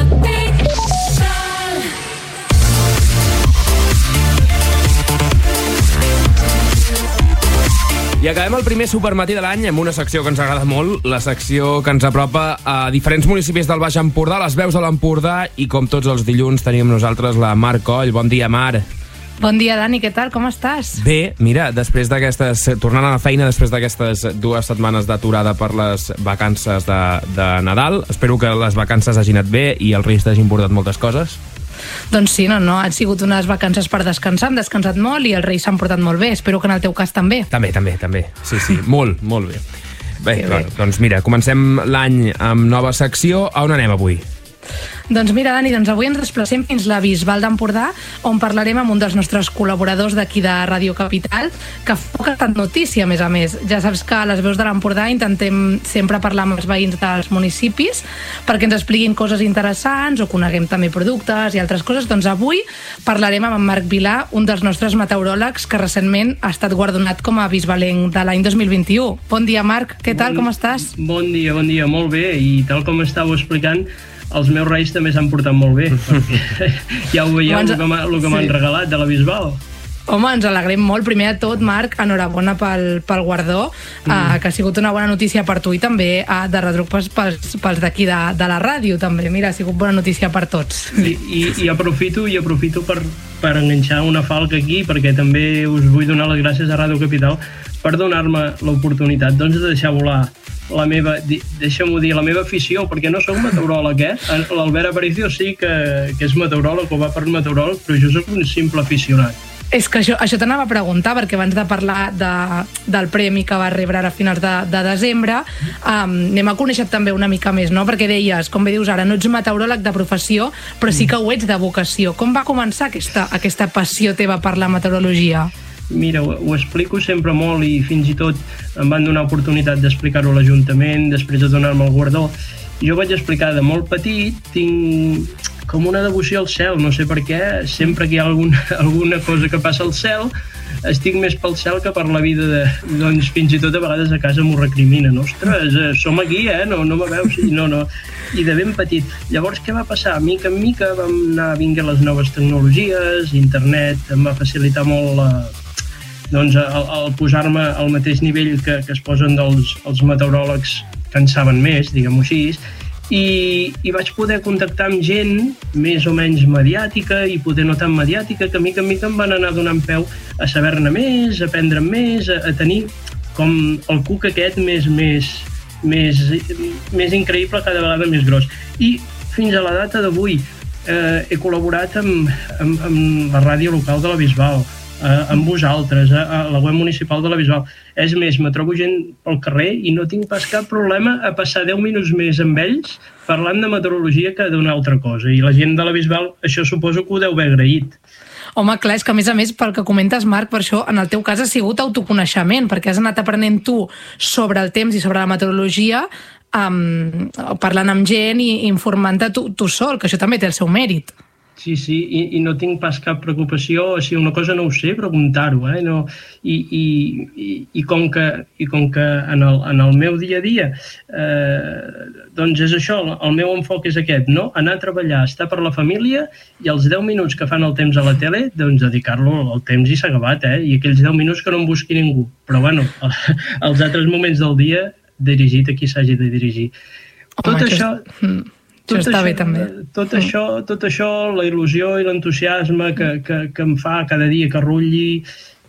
I acabem el primer supermatí de l'any amb una secció que ens agrada molt, la secció que ens apropa a diferents municipis del Baix Empordà, les veus de l'Empordà, i com tots els dilluns tenim nosaltres la Mar Coll. Bon dia, Mar. Bon dia, Dani, què tal? Com estàs? Bé, mira, tornant a la feina després d'aquestes 2 setmanes d'aturada per les vacances de Nadal, espero que les vacances hagin anat bé i els Reis t'hagin portat moltes coses. Doncs sí, no, han sigut unes vacances per descansar, han descansat molt i els Reis s'han portat molt bé. Espero que en el teu cas també. També. Sí, molt bé. Bé, doncs mira, comencem l'any amb nova secció. A on anem avui? Doncs mira, Dani, avui ens desplacem fins la Bisbal d'Empordà, on parlarem amb un dels nostres col·laboradors d'aquí de Ràdio Capital, que fa estat notícia, a més. Ja saps que a les veus de l'Empordà intentem sempre parlar amb els veïns dels municipis perquè ens expliquin coses interessants o coneguem també productes i altres coses. Doncs avui parlarem amb en Marc Vilà, un dels nostres meteoròlegs que recentment ha estat guardonat com a bisbalenc de l'any 2021. Bon dia, Marc, què tal, com estàs? Bon dia, molt bé, i tal com estàveu explicant, els meus Reis també s'han portat molt bé, perquè ja ho veieu, el que m'han regalat de la Bisbal. Home, ens alegrem molt. Primer de tot, Marc, enhorabona pel guardó, que ha sigut una bona notícia per tu i també de retruc pels d'aquí de la ràdio, també. Mira, ha sigut bona notícia per tots. I aprofito per enganxar una falca aquí, perquè també us vull donar les gràcies a Ràdio Capital per donar-me l'oportunitat de deixar volar la meva afició, perquè no soc meteoròleg, L'Albert Aparicio sí que és meteoròleg o va per meteoròleg, però jo soc un simple aficionat. És que això t'anava a preguntar, perquè abans de parlar del premi que va rebre ara a finals de desembre, anem a conèixer també una mica més, no? Perquè deies, com bé dius ara, no ets meteoròleg de professió, però sí que ho ets de vocació. Com va començar aquesta passió teva per la meteorologia? Mira, ho explico sempre molt i fins i tot em van donar oportunitat d'explicar-ho a l'Ajuntament després de donar-me el guardó. Jo vaig explicar de molt petit, tinc com una devoció al cel, no sé per què, sempre que hi ha alguna cosa que passa al cel, estic més pel cel que per la vida doncs fins i tot a vegades a casa m'ho recriminen. Ostres, som aquí, no me veus? No. I de ben petit. Llavors, què va passar? Mica en mica vam anar vinguent les noves tecnologies, internet em va facilitar molt el posar-me al mateix nivell que es posen els meteoròlegs que en saben més, diguem-ho així, i vaig poder contactar amb gent més o menys mediàtica i poder no tan mediàtica, que mica en mica em van anar donant peu a saber-ne més, a aprendre més, a tenir com el cuc aquest més increïble, cada vegada més gros. I fins a la data d'avui he col·laborat amb la ràdio local de la Bisbal, amb vosaltres, a la web municipal de la Bisbal. És més, me trobo gent pel carrer i no tinc pas cap problema a passar 10 minuts més amb ells parlant de meteorologia que d'una altra cosa. I la gent de la Bisbal, això suposo que ho deu haver agraït. Home, clar, és que a més, pel que comentes, Marc, per això en el teu cas ha sigut autoconeixement, perquè has anat aprenent tu sobre el temps i sobre la meteorologia, parlant amb gent i informant-te tu sol, que això també té el seu mèrit. Sí, i no tinc pas cap preocupació, si una cosa no ho sé, preguntar-ho, I com que en el meu dia a dia, doncs és això, el meu enfoc és aquest, no? Anar a treballar, estar per la família i els 10 minuts que fan el temps a la tele, doncs dedicar-lo al temps i s'ha acabat, I aquells 10 minuts que no em busqui ningú. Però bueno, els altres moments del dia, dirigit a qui s'hagi de dirigir. Tot això... Això està bé, també. Tot això, la il·lusió i l'entusiasme que em fa cada dia que rutlli,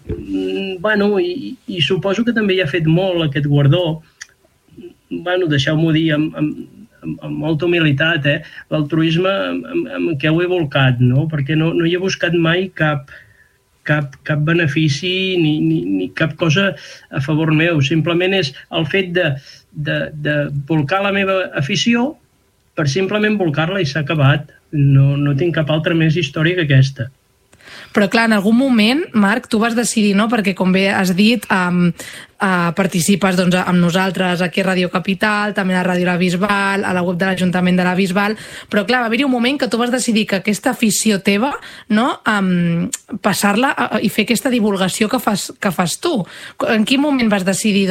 i suposo que també hi ha fet molt aquest guardó, deixeu-m'ho dir, amb molta humilitat, l'altruisme amb què ho he volcat, no? Perquè no hi he buscat mai cap benefici ni cap cosa a favor meu. Simplement és el fet de volcar la meva afició per simplement volcar-la i s'ha acabat. No tinc cap altra més història que aquesta. Però clar, en algun moment, Marc, tu vas decidir, no? Perquè com bé has dit, participes amb nosaltres aquí a Ràdio Capital, també a Ràdio La Bisbal, a la web de l'Ajuntament de la Bisbal, però clar, va haver-hi un moment que tu vas decidir que aquesta afició teva, no? Passar-la i fer aquesta divulgació que fas tu. En quin moment vas decidir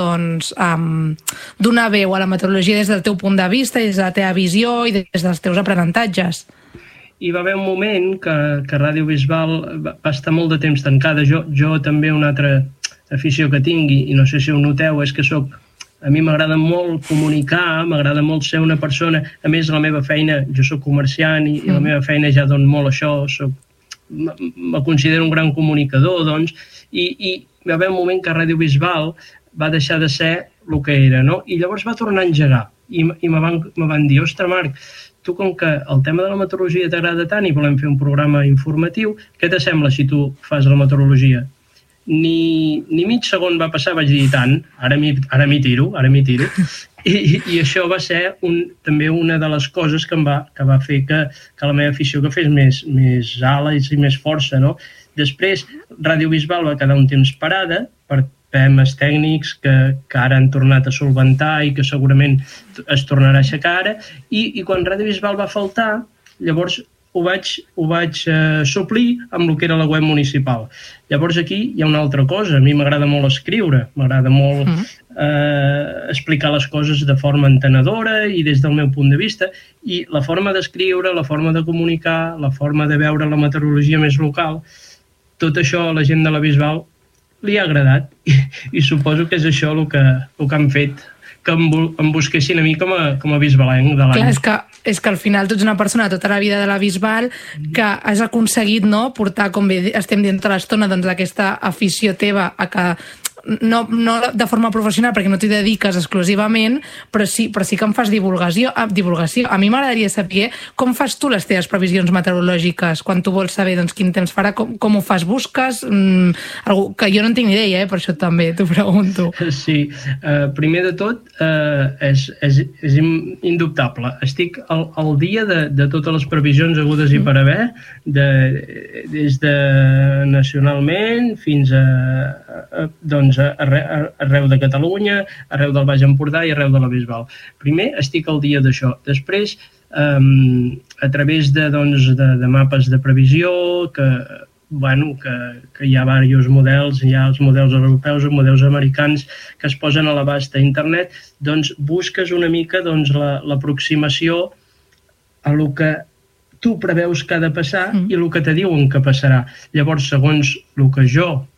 donar veu a la meteorologia des del teu punt de vista, des de la teva visió i des dels teus aprenentatges? Hi va haver un moment que Ràdio Bisbal va estar molt de temps tancada. Jo també una altra afició que tinc, i no sé si ho noteu, és que a mi m'agrada molt comunicar, m'agrada molt ser una persona. A més, la meva feina, jo soc comerciant i la meva feina ja don molt això, me considero un gran comunicador, doncs, i va haver un moment que Ràdio Bisbal va deixar de ser el que era, no? I llavors va tornar a engegar, i me van dir, ostres, Marc, tu com que el tema de la meteorologia t'agrada tant i volem fer un programa informatiu, què t'assembla si tu fas la meteorologia? Ni mig segon va passar, vaig dir, tant, ara m'hi tiro. I això va ser també una de les coses que va fer que la meva afició que fes més ales i més força, no? Després, Ràdio Bisbal va quedar un temps parada per temes tècnics que ara han tornat a solventar i que segurament es tornarà a aixecar ara, i quan Ràdio Bisbal va faltar, llavors ho vaig suplir amb el que era la web municipal. Llavors aquí hi ha una altra cosa. A mi m'agrada molt escriure, m'agrada molt explicar les coses de forma entenedora i des del meu punt de vista, i la forma d'escriure, la forma de comunicar, la forma de veure la meteorologia més local, tot això a la gent de la Bisbal li ha agradat, i suposo que és això el que han fet que em busquessin a mi com a bisbalenc de l'any. Clar, és que al final tu ets una persona tota la vida de la Bisbal que has aconseguit, no, portar, com bé estem dient tota l'estona, doncs aquesta afició teva a que no de forma professional perquè no t'hi dediques exclusivament, però sí que em fas divulgació. A mi m'agradaria saber com fas tu les teves previsions meteorològiques quan tu vols saber quin temps farà, com ho fas, busques que jo no en tinc ni idea, per això també t'ho pregunto. Sí, primer de tot és indubtable, estic al dia de totes les previsions hagudes i per haver, des de nacionalment fins a arreu de Catalunya, arreu del Baix Empordà i arreu de la Bisbal. Primer estic al dia d'això. Després, a través de mapes de previsió, que hi ha diversos models, hi ha els models europeus, els models americans que es posen a l'abast a internet, doncs busques una mica l'aproximació a el que tu preveus que ha de passar i el que te diuen que passarà. Llavors, segons el que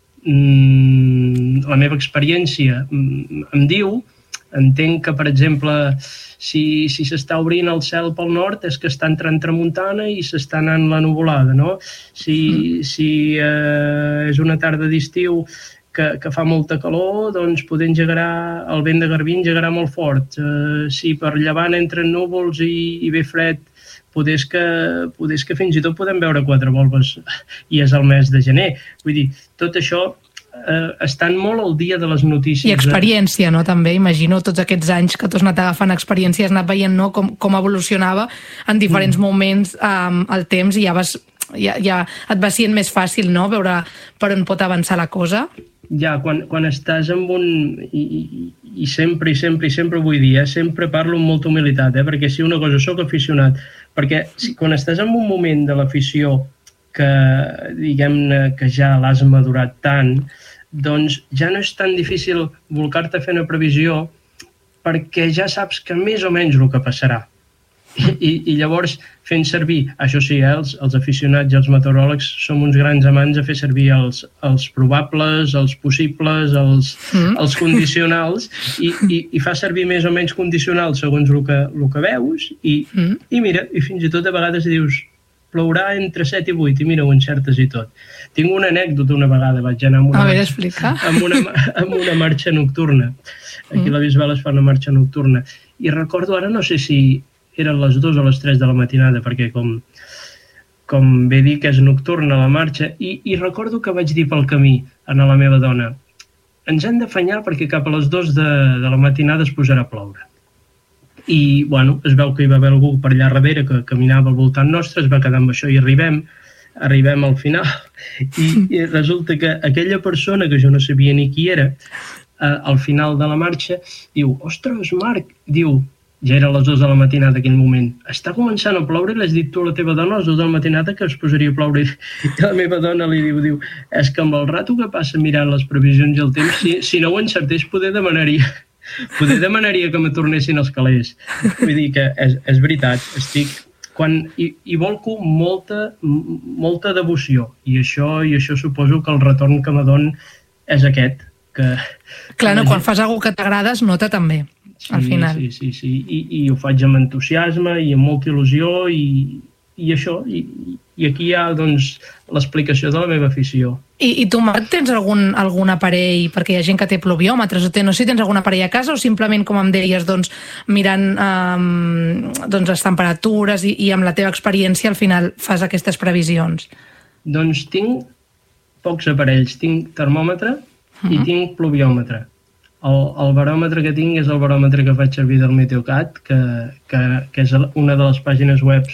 la meva experiència em diu, entenc que, per exemple, si s'està obrint el cel pel nord és que està entrant tramuntana i s'està anant la nuvolada, no? Si és una tarda d'estiu que fa molta calor, doncs poder engegarà, el vent de garbí engegarà molt fort. Si per llevant entren núvols i ve fred, poder que fins i tot podem veure 4 volves i és el mes de gener. Vull dir, tot això estan molt al dia de les notícies. I experiència, no? També, imagino, tots aquests anys que tu has anat agafant experiència, has anat veient, no?, com evolucionava en diferents moments el temps i ja et va sent més fàcil, no?, veure per on pot avançar la cosa. Ja, quan estàs amb un... I sempre ho vull dir, sempre parlo amb molta humilitat, perquè si una cosa soc aficionat, perquè quan estàs en un moment de l'afició que, diguem-ne, que ja l'has madurat tant, doncs ja no és tan difícil volcar-te a fer una previsió perquè ja saps que més o menys el que passarà. I llavors fent servir, això sí, els aficionats i els meteoròlegs som uns grans amants a fer servir els probables, els possibles, els condicionals, i fa servir més o menys condicionals segons el que veus, i mira, i fins i tot a vegades dius, plourà entre 7 i 8, i mira, ho encertes i tot. Tinc una anècdota una vegada, vaig anar amb una marxa nocturna. Aquí a la Bisbal es fa una marxa nocturna. I recordo ara, no sé si eren les 2 o les 3 de la matinada, perquè com bé dic, és nocturna la marxa, i recordo que vaig dir pel camí a la meva dona, ens hem d'afanyar perquè cap a les 2 de la matinada es posarà a ploure. I, bueno, es veu que hi va haver algú per allà darrere que caminava al voltant nostre, es va quedar amb això i arribem al final. I resulta que aquella persona, que jo no sabia ni qui era, al final de la marxa, diu, ostres, Marc, diu, ja era a les 2 de la matinada d'aquell moment, està començant a ploure i l'has dit tu a la teva dona a les 2 de la matinada que es posaria a ploure. I la meva dona li diu, és que amb el rato que passa mirant les previsions i el temps, si no ho encertés, poder demanaria que me tornessin els calés. Vull dir que és veritat, hi volco molta devoció, i això suposo que el retorn que me don és aquest. Clar, quan fas alguna cosa que t'agrada es nota també, al final. Sí, i ho faig amb entusiasme i amb molta il·lusió, i això, i aquí hi ha, doncs, l'explicació de la meva afició. I tu, Marc, tens algun aparell, perquè hi ha gent que té pluviòmetres, o no sé si tens algun aparell a casa, o simplement, com em deies, doncs, mirant les temperatures i amb la teva experiència al final fas aquestes previsions? Doncs tinc pocs aparells. Tinc termòmetre i tinc pluviòmetre. El baròmetre que tinc és el baròmetre que faig servir del Meteocat, que és una de les pàgines web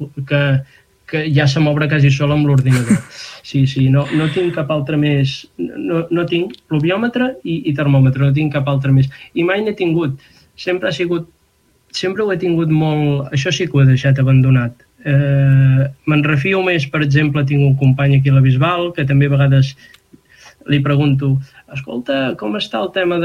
que ja se m'obre quasi sol amb l'ordinador. Sí, no tinc cap altre més. No tinc pluviòmetre i termòmetre, no tinc cap altre més. I mai n'he tingut. Sempre ho he tingut molt... Això sí que ho he deixat abandonat. Me'n refio més, per exemple, tinc un company aquí a la Bisbal, que també a vegades li pregunto, escolta, com està el tema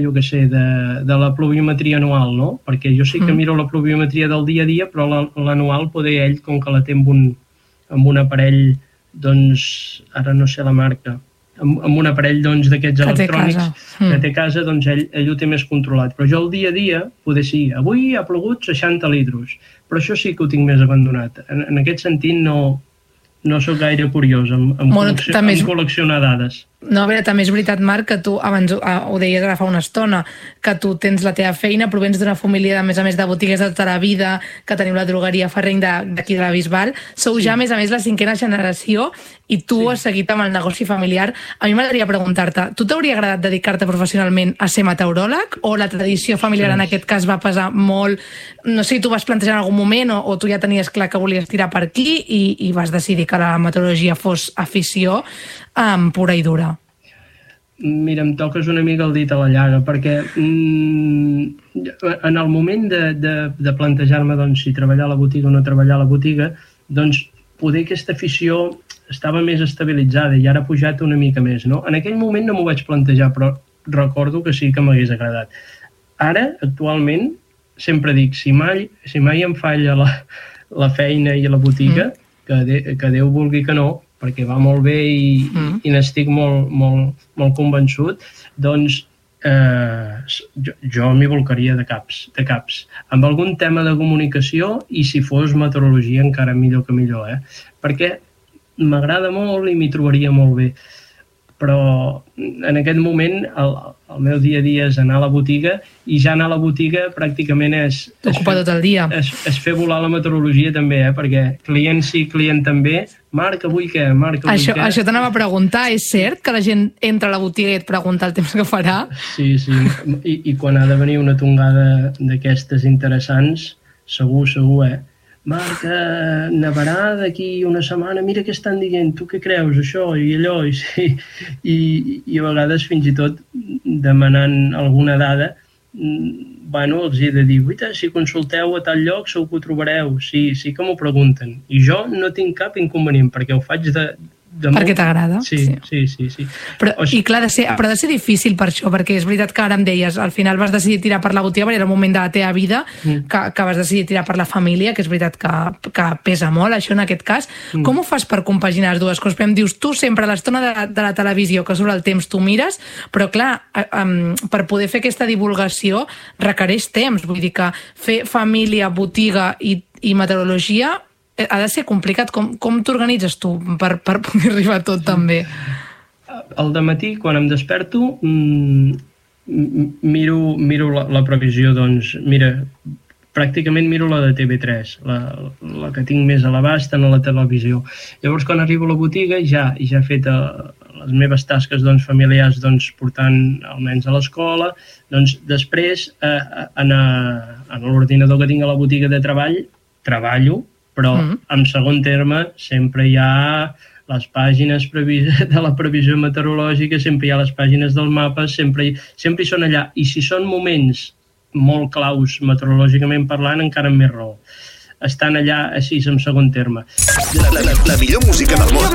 de la pluviometria anual, no? Perquè jo sí que miro la pluviometria del dia a dia, però l'anual poder ell, com que la té amb un aparell, doncs, ara no sé la marca, amb un aparell d'aquests electrònics que té a casa, doncs ell ho té més controlat. Però jo el dia a dia, poder sí, avui ha plogut 60 litros, però això sí que ho tinc més abandonat. En aquest sentit no sóc gaire curiós en col·leccionar dades. No, a veure, també és veritat, Marc, que tu abans ho deies ara fa una estona, que tu tens la teva feina, provens d'una família, a més de botigues de tota la vida, que teniu la drogueria Ferreny d'aquí de la Bisbal. Sou ja, a més, la 5a generació i tu has seguit amb el negoci familiar. A mi m'agradaria preguntar-te, tu t'hauria agradat dedicar-te professionalment a ser meteoròleg o la tradició familiar en aquest cas va pesar molt? No sé si tu vas plantejar en algun moment o tu ja tenies clar que volies tirar per aquí i vas decidir que la meteorologia fos afició pura i dura. Mira, em toques una mica el dit a la llaga, perquè en el moment de plantejar-me si treballar a la botiga o no treballar a la botiga, doncs poder aquesta afició estava més estabilitzada i ara ha pujat una mica més, no? En aquell moment no m'ho vaig plantejar, però recordo que sí que m'hagués agradat. Ara, actualment, sempre dic, si mai em falla la feina i la botiga, que Déu vulgui que no, perquè va molt bé i n'estic molt convençut, doncs jo m'hi volcaria de caps. Amb algun tema de comunicació i si fos meteorologia encara millor que millor, perquè m'agrada molt i m'hi trobaria molt bé. Però en aquest moment el meu dia a dia és anar a la botiga i ja anar a la botiga pràcticament és tot el dia. És fer volar la meteorologia també, perquè client sí, client també. Marc, avui què? Això t'anava a preguntar, és cert que la gent entra a la botiga i et pregunta el temps que farà? Sí, i quan ha de venir una tongada d'aquestes interessants, segur, Marc, nevarà d'aquí una setmana, mira què estan dient, tu què creus, això i allò, i a vegades fins i tot demanant alguna dada, els he de dir, si consulteu a tal lloc segur que ho trobareu, sí que m'ho pregunten, i jo no tinc cap inconvenient, perquè ho faig perquè t'agrada? Sí. Però ha de ser difícil per això, perquè és veritat que ara em deies, al final vas decidir tirar per la botiga, perquè era el moment de la teva vida que vas decidir tirar per la família, que és veritat que pesa molt, això en aquest cas. Com ho fas per compaginar les dues coses? Em dius, tu sempre a l'estona de la televisió, que sobre el temps tu mires, però clar, per poder fer aquesta divulgació requereix temps, vull dir que fer família, botiga i meteorologia ha de ser complicat. Com t'organitzes tu per poder arribar a tot també? Al dematí, quan em desperto, miro la previsió, doncs, pràcticament miro la de TV3, la que tinc més a l'abast en la televisió. Llavors, quan arribo a la botiga, ja he fet les meves tasques familiars, portant els nens a l'escola. Doncs després, en l'ordinador que tinc a la botiga de treball, treballo, però en segon terme sempre hi ha les pàgines de la previsió meteorològica, sempre hi ha les pàgines del mapa, sempre hi són allà. I si són moments molt claus meteorològicament parlant, encara amb més raó. Estan allà així en segon terme. La millor música del món.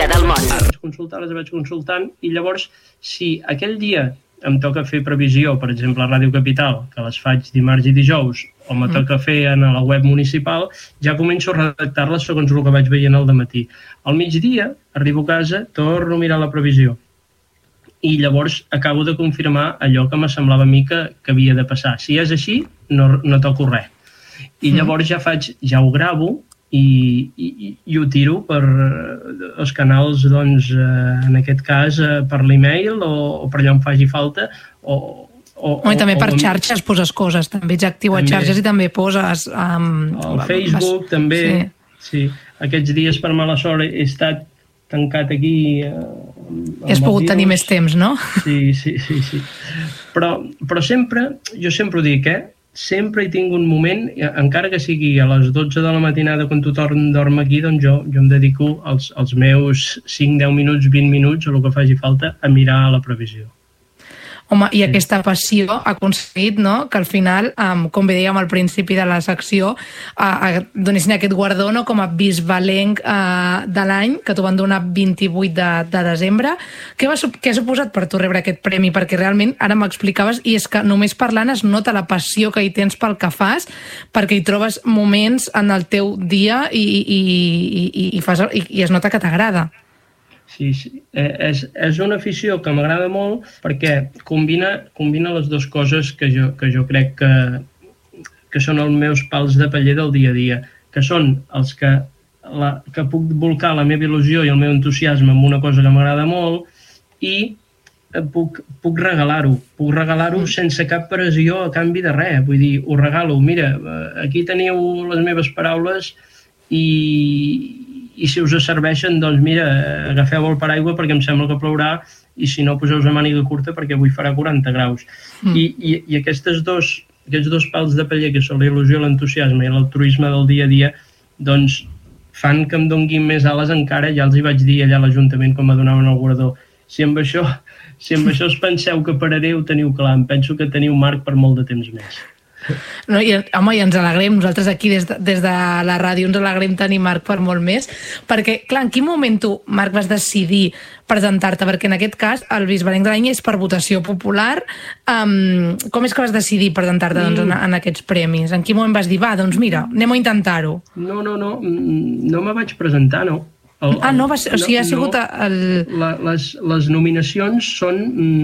Les vaig consultant i llavors, si aquell dia em toca fer previsió, per exemple, a Ràdio Capital, que les faig dimarts i dijous, o me toca fer a la web municipal, ja començo a redactar-les segons el que vaig veient al dematí. Al migdia, arribo a casa, torno a mirar la previsió. I llavors acabo de confirmar allò que me semblava a mi que havia de passar. Si és així, no toco res. I llavors ja ho gravo i ho tiro per els canals, doncs, en aquest cas, per l'email o per allà on faci falta. I també per xarxes poses coses, també ets actiu a xarxes i també poses... Al Facebook també, sí. Aquests dies per mala sort he estat tancat aquí... Has pogut tenir més temps, no? Sí. Però jo sempre ho dic, sempre hi tinc un moment, encara que sigui a les 12 de la matinada quan tothom dorm aquí, doncs jo em dedico els meus 5, 10 minuts, 20 minuts, o el que faci falta, a mirar la previsió. Home, i aquesta passió ha aconseguit, no?, que al final, com bé dèiem al principi de la secció, donessin aquest guardó, no?, com a bisbalenc de l'any, que t'ho van donar 28 de desembre. Què ha suposat per tu rebre aquest premi? Perquè realment, ara m'explicaves, i és que només parlant es nota la passió que hi tens pel que fas, perquè hi trobes moments en el teu dia i es nota que t'agrada. Sí. És una afició que m'agrada molt perquè combina les dues coses que jo crec que són els meus pals de paller del dia a dia, que són els que puc volcar la meva il·lusió i el meu entusiasme en una cosa que m'agrada molt i puc regalar-ho sense cap pressió a canvi de res. Vull dir, ho regalo, mira, aquí teniu les meves paraules i si us serveixen, doncs mira, agafeu el paraigua perquè em sembla que plourà i si no, poseu-vos a màniga curta perquè avui farà 40 graus. I aquests dos pals de paller, que són la il·lusió, l'entusiasme i l'altruisme del dia a dia, doncs fan que em donguin més ales encara. Ja els hi vaig dir allà a l'Ajuntament quan me donaven el guardó. Si amb això us penseu que pararé, ho teniu clar. Em penso que teniu marc per molt de temps més. No, i ens alegrem, nosaltres aquí des de la ràdio ens alegrem tenir Marc per molt més, perquè, clar, en quin moment tu, Marc, vas decidir presentar-te? Perquè en aquest cas el bisbalenc de l'any és per votació popular. Com és que vas decidir presentar-te en aquests premis? En quin moment vas dir, va, doncs mira, anem a intentar-ho? No me vaig presentar, no. O sigui, ha sigut les nominacions són...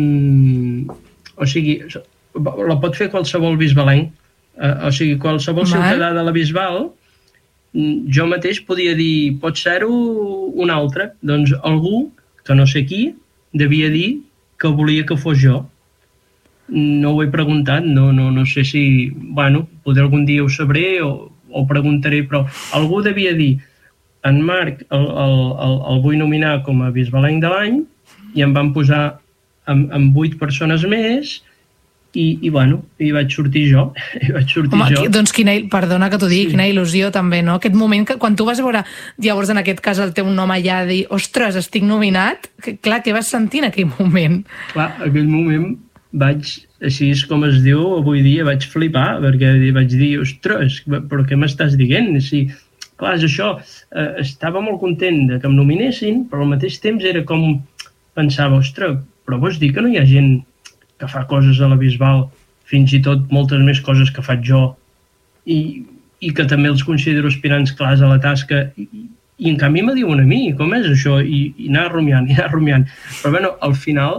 O sigui, la pot fer qualsevol bisbalenc. O sigui, qualsevol ciutadà de la Bisbal, jo mateix podia dir, pot ser-ho un altre. Doncs algú, que no sé qui, devia dir que volia que fos jo. No ho he preguntat, no sé si... Bueno, potser algun dia ho sabré o preguntaré, però algú devia dir, en Marc el vull nominar com a bisbalenc de l'any i em van posar amb 8 persones més i vaig sortir jo. Doncs perdona que t'ho digui, quina il·lusió també, no? Aquest moment, quan tu vas veure llavors en aquest cas el teu nom allà, dir, ostres, estic nominat, clar, què vas sentir en aquell moment? Clar, en aquell moment vaig, així és com es diu avui dia, vaig flipar, perquè vaig dir, ostres, però què m'estàs dient? Sí, clar, és això, estava molt content que em nominessin, però al mateix temps era com, pensava, ostres, però vols dir que no hi ha gent que fa coses a la Bisbal, fins i tot moltes més coses que faig jo, i que també els considero aspirants clars a la tasca, i en canvi me diuen a mi, com és això? I anar rumiant. Però bueno, al final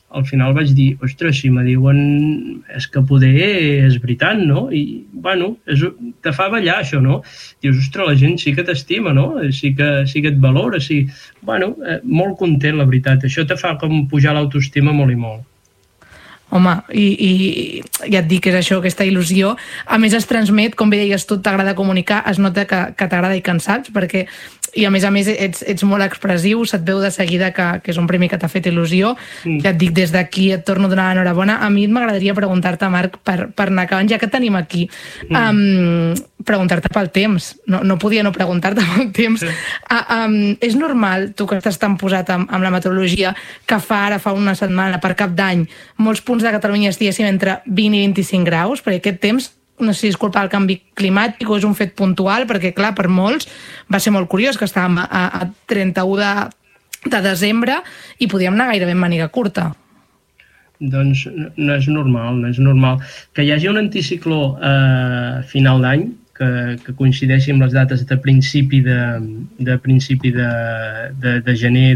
al final vaig dir, ostres, si me diuen és que poder és veritat, no? I, bueno, te fa ballar això, no? Dius, ostres, la gent sí que t'estima, no? Sí que et valora, sí. Bueno, molt content, la veritat. Això te fa com pujar l'autoestima molt i molt. Home, i ja et dic que és això, aquesta il·lusió. A més, es transmet, com bé deies tu, t'agrada comunicar, es nota que t'agrada i que en saps, perquè, i a més ets molt expressiu, se't veu de seguida que és un premi que t'ha fet il·lusió. Ja et dic, des d'aquí et torno a donar l'enhorabona. A mi m'agradaria preguntar-te, Marc, per anar acabant, ja que et tenim aquí, preguntar-te pel temps. No podia no preguntar-te pel temps. És normal, tu que estàs tan posat amb la meteorologia, que ara fa una setmana, per Cap d'Any, molts punts de Catalunya estiguéssim entre 20 i 25 graus, perquè aquest temps, no sé si és culpa del canvi climàtic o és un fet puntual, perquè clar, per molts va ser molt curiós que estàvem a 31 de desembre i podíem anar gairebé en màniga curta. Doncs no és normal, no és normal. Que hi hagi un anticicló a final d'any, que coincideixi amb les dates de principi de gener